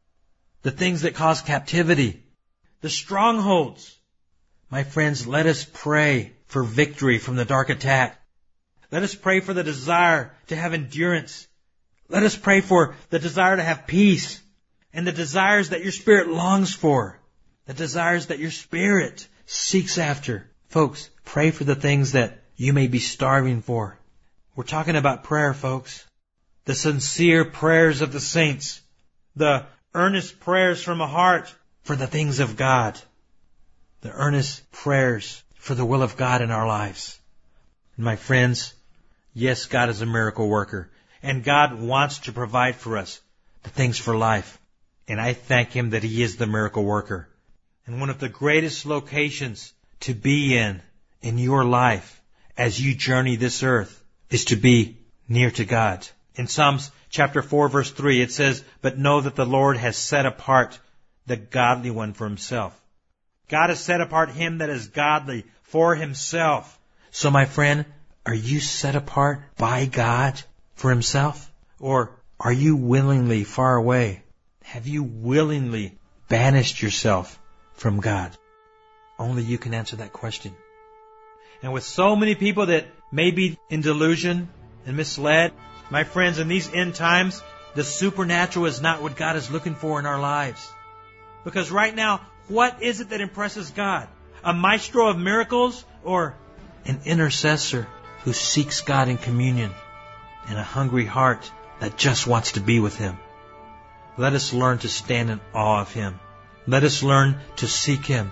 The things that cause captivity. The strongholds. My friends, let us pray for victory from the dark attack. Let us pray for the desire to have endurance. Let us pray for the desire to have peace and the desires that your spirit longs for, the desires that your spirit seeks after. Folks, pray for the things that you may be starving for. We're talking about prayer, folks. The sincere prayers of the saints, the earnest prayers from a heart for the things of God, the earnest prayers for the will of God in our lives. And my friends, yes, God is a miracle worker, and God wants to provide for us the things for life. And I thank Him that He is the miracle worker. And one of the greatest locations to be in your life as you journey this earth is to be near to God. In Psalms chapter 4 verse 3 it says, "But know that the Lord has set apart the godly one for Himself." God has set apart him that is godly for Himself. So my friend, are you set apart by God for Himself? Or are you willingly far away? Have you willingly banished yourself from God? Only you can answer that question. And with so many people that may be in delusion and misled, my friends, in these end times, the supernatural is not what God is looking for in our lives. Because right now, what is it that impresses God? A maestro of miracles or an intercessor who seeks God in communion and a hungry heart that just wants to be with Him? Let us learn to stand in awe of Him. Let us learn to seek Him.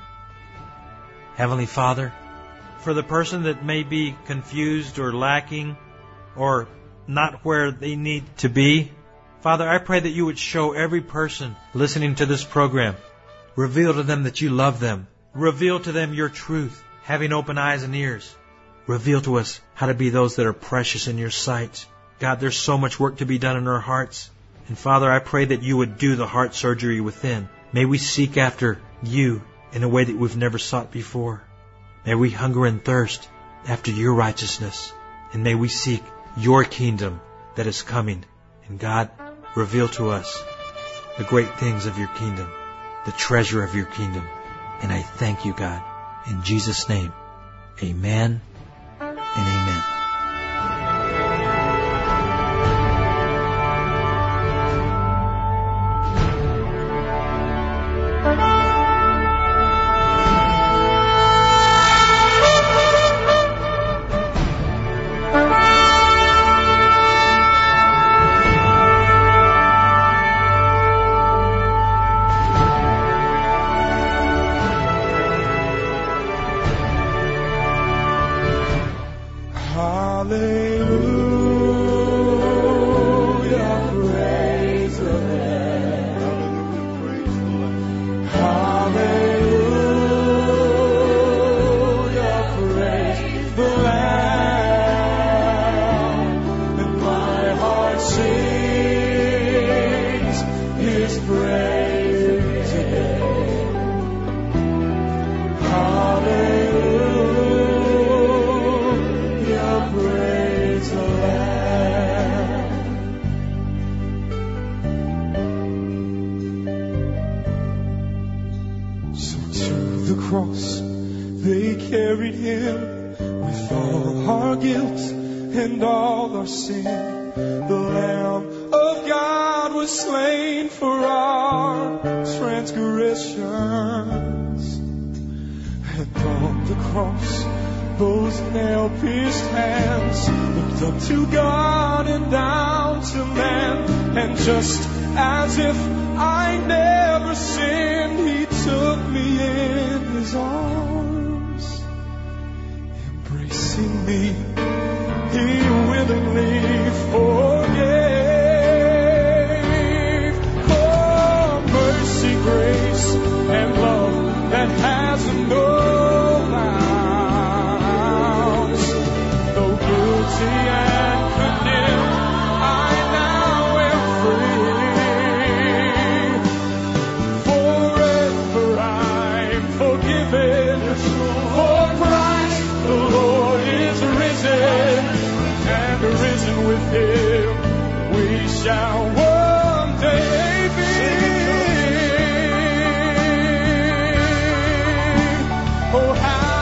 Heavenly Father, for the person that may be confused or lacking or not where they need to be, Father, I pray that you would show every person listening to this program. Reveal to them that you love them. Reveal to them your truth, having open eyes and ears. Reveal to us how to be those that are precious in your sight. God, there's so much work to be done in our hearts. And Father, I pray that you would do the heart surgery within. May we seek after you in a way that we've never sought before. May we hunger and thirst after your righteousness. And may we seek your kingdom that is coming. And God, reveal to us the great things of your kingdom, the treasure of your kingdom. And I thank you, God. In Jesus' name, amen and amen. praise the Lamb. Hallelujah, praise the Lamb. And my heart sings His praise today. Hallelujah, praise the Lamb. So to the cross they carried Him with all our guilt and all our sin. The Lamb of God was slain for our transgressions. And on the cross, those nail-pierced hands looked up to God and down to man. And just as if I never sinned, He took me in His arms. Embracing me, He willingly forgave. Oh, mercy, grace, and love that has no bounds. Though guilty and condemned, I now am free. Forever I'm forgiven. For Christ the Lord is risen, and risen with Him we shall one day be. Oh, how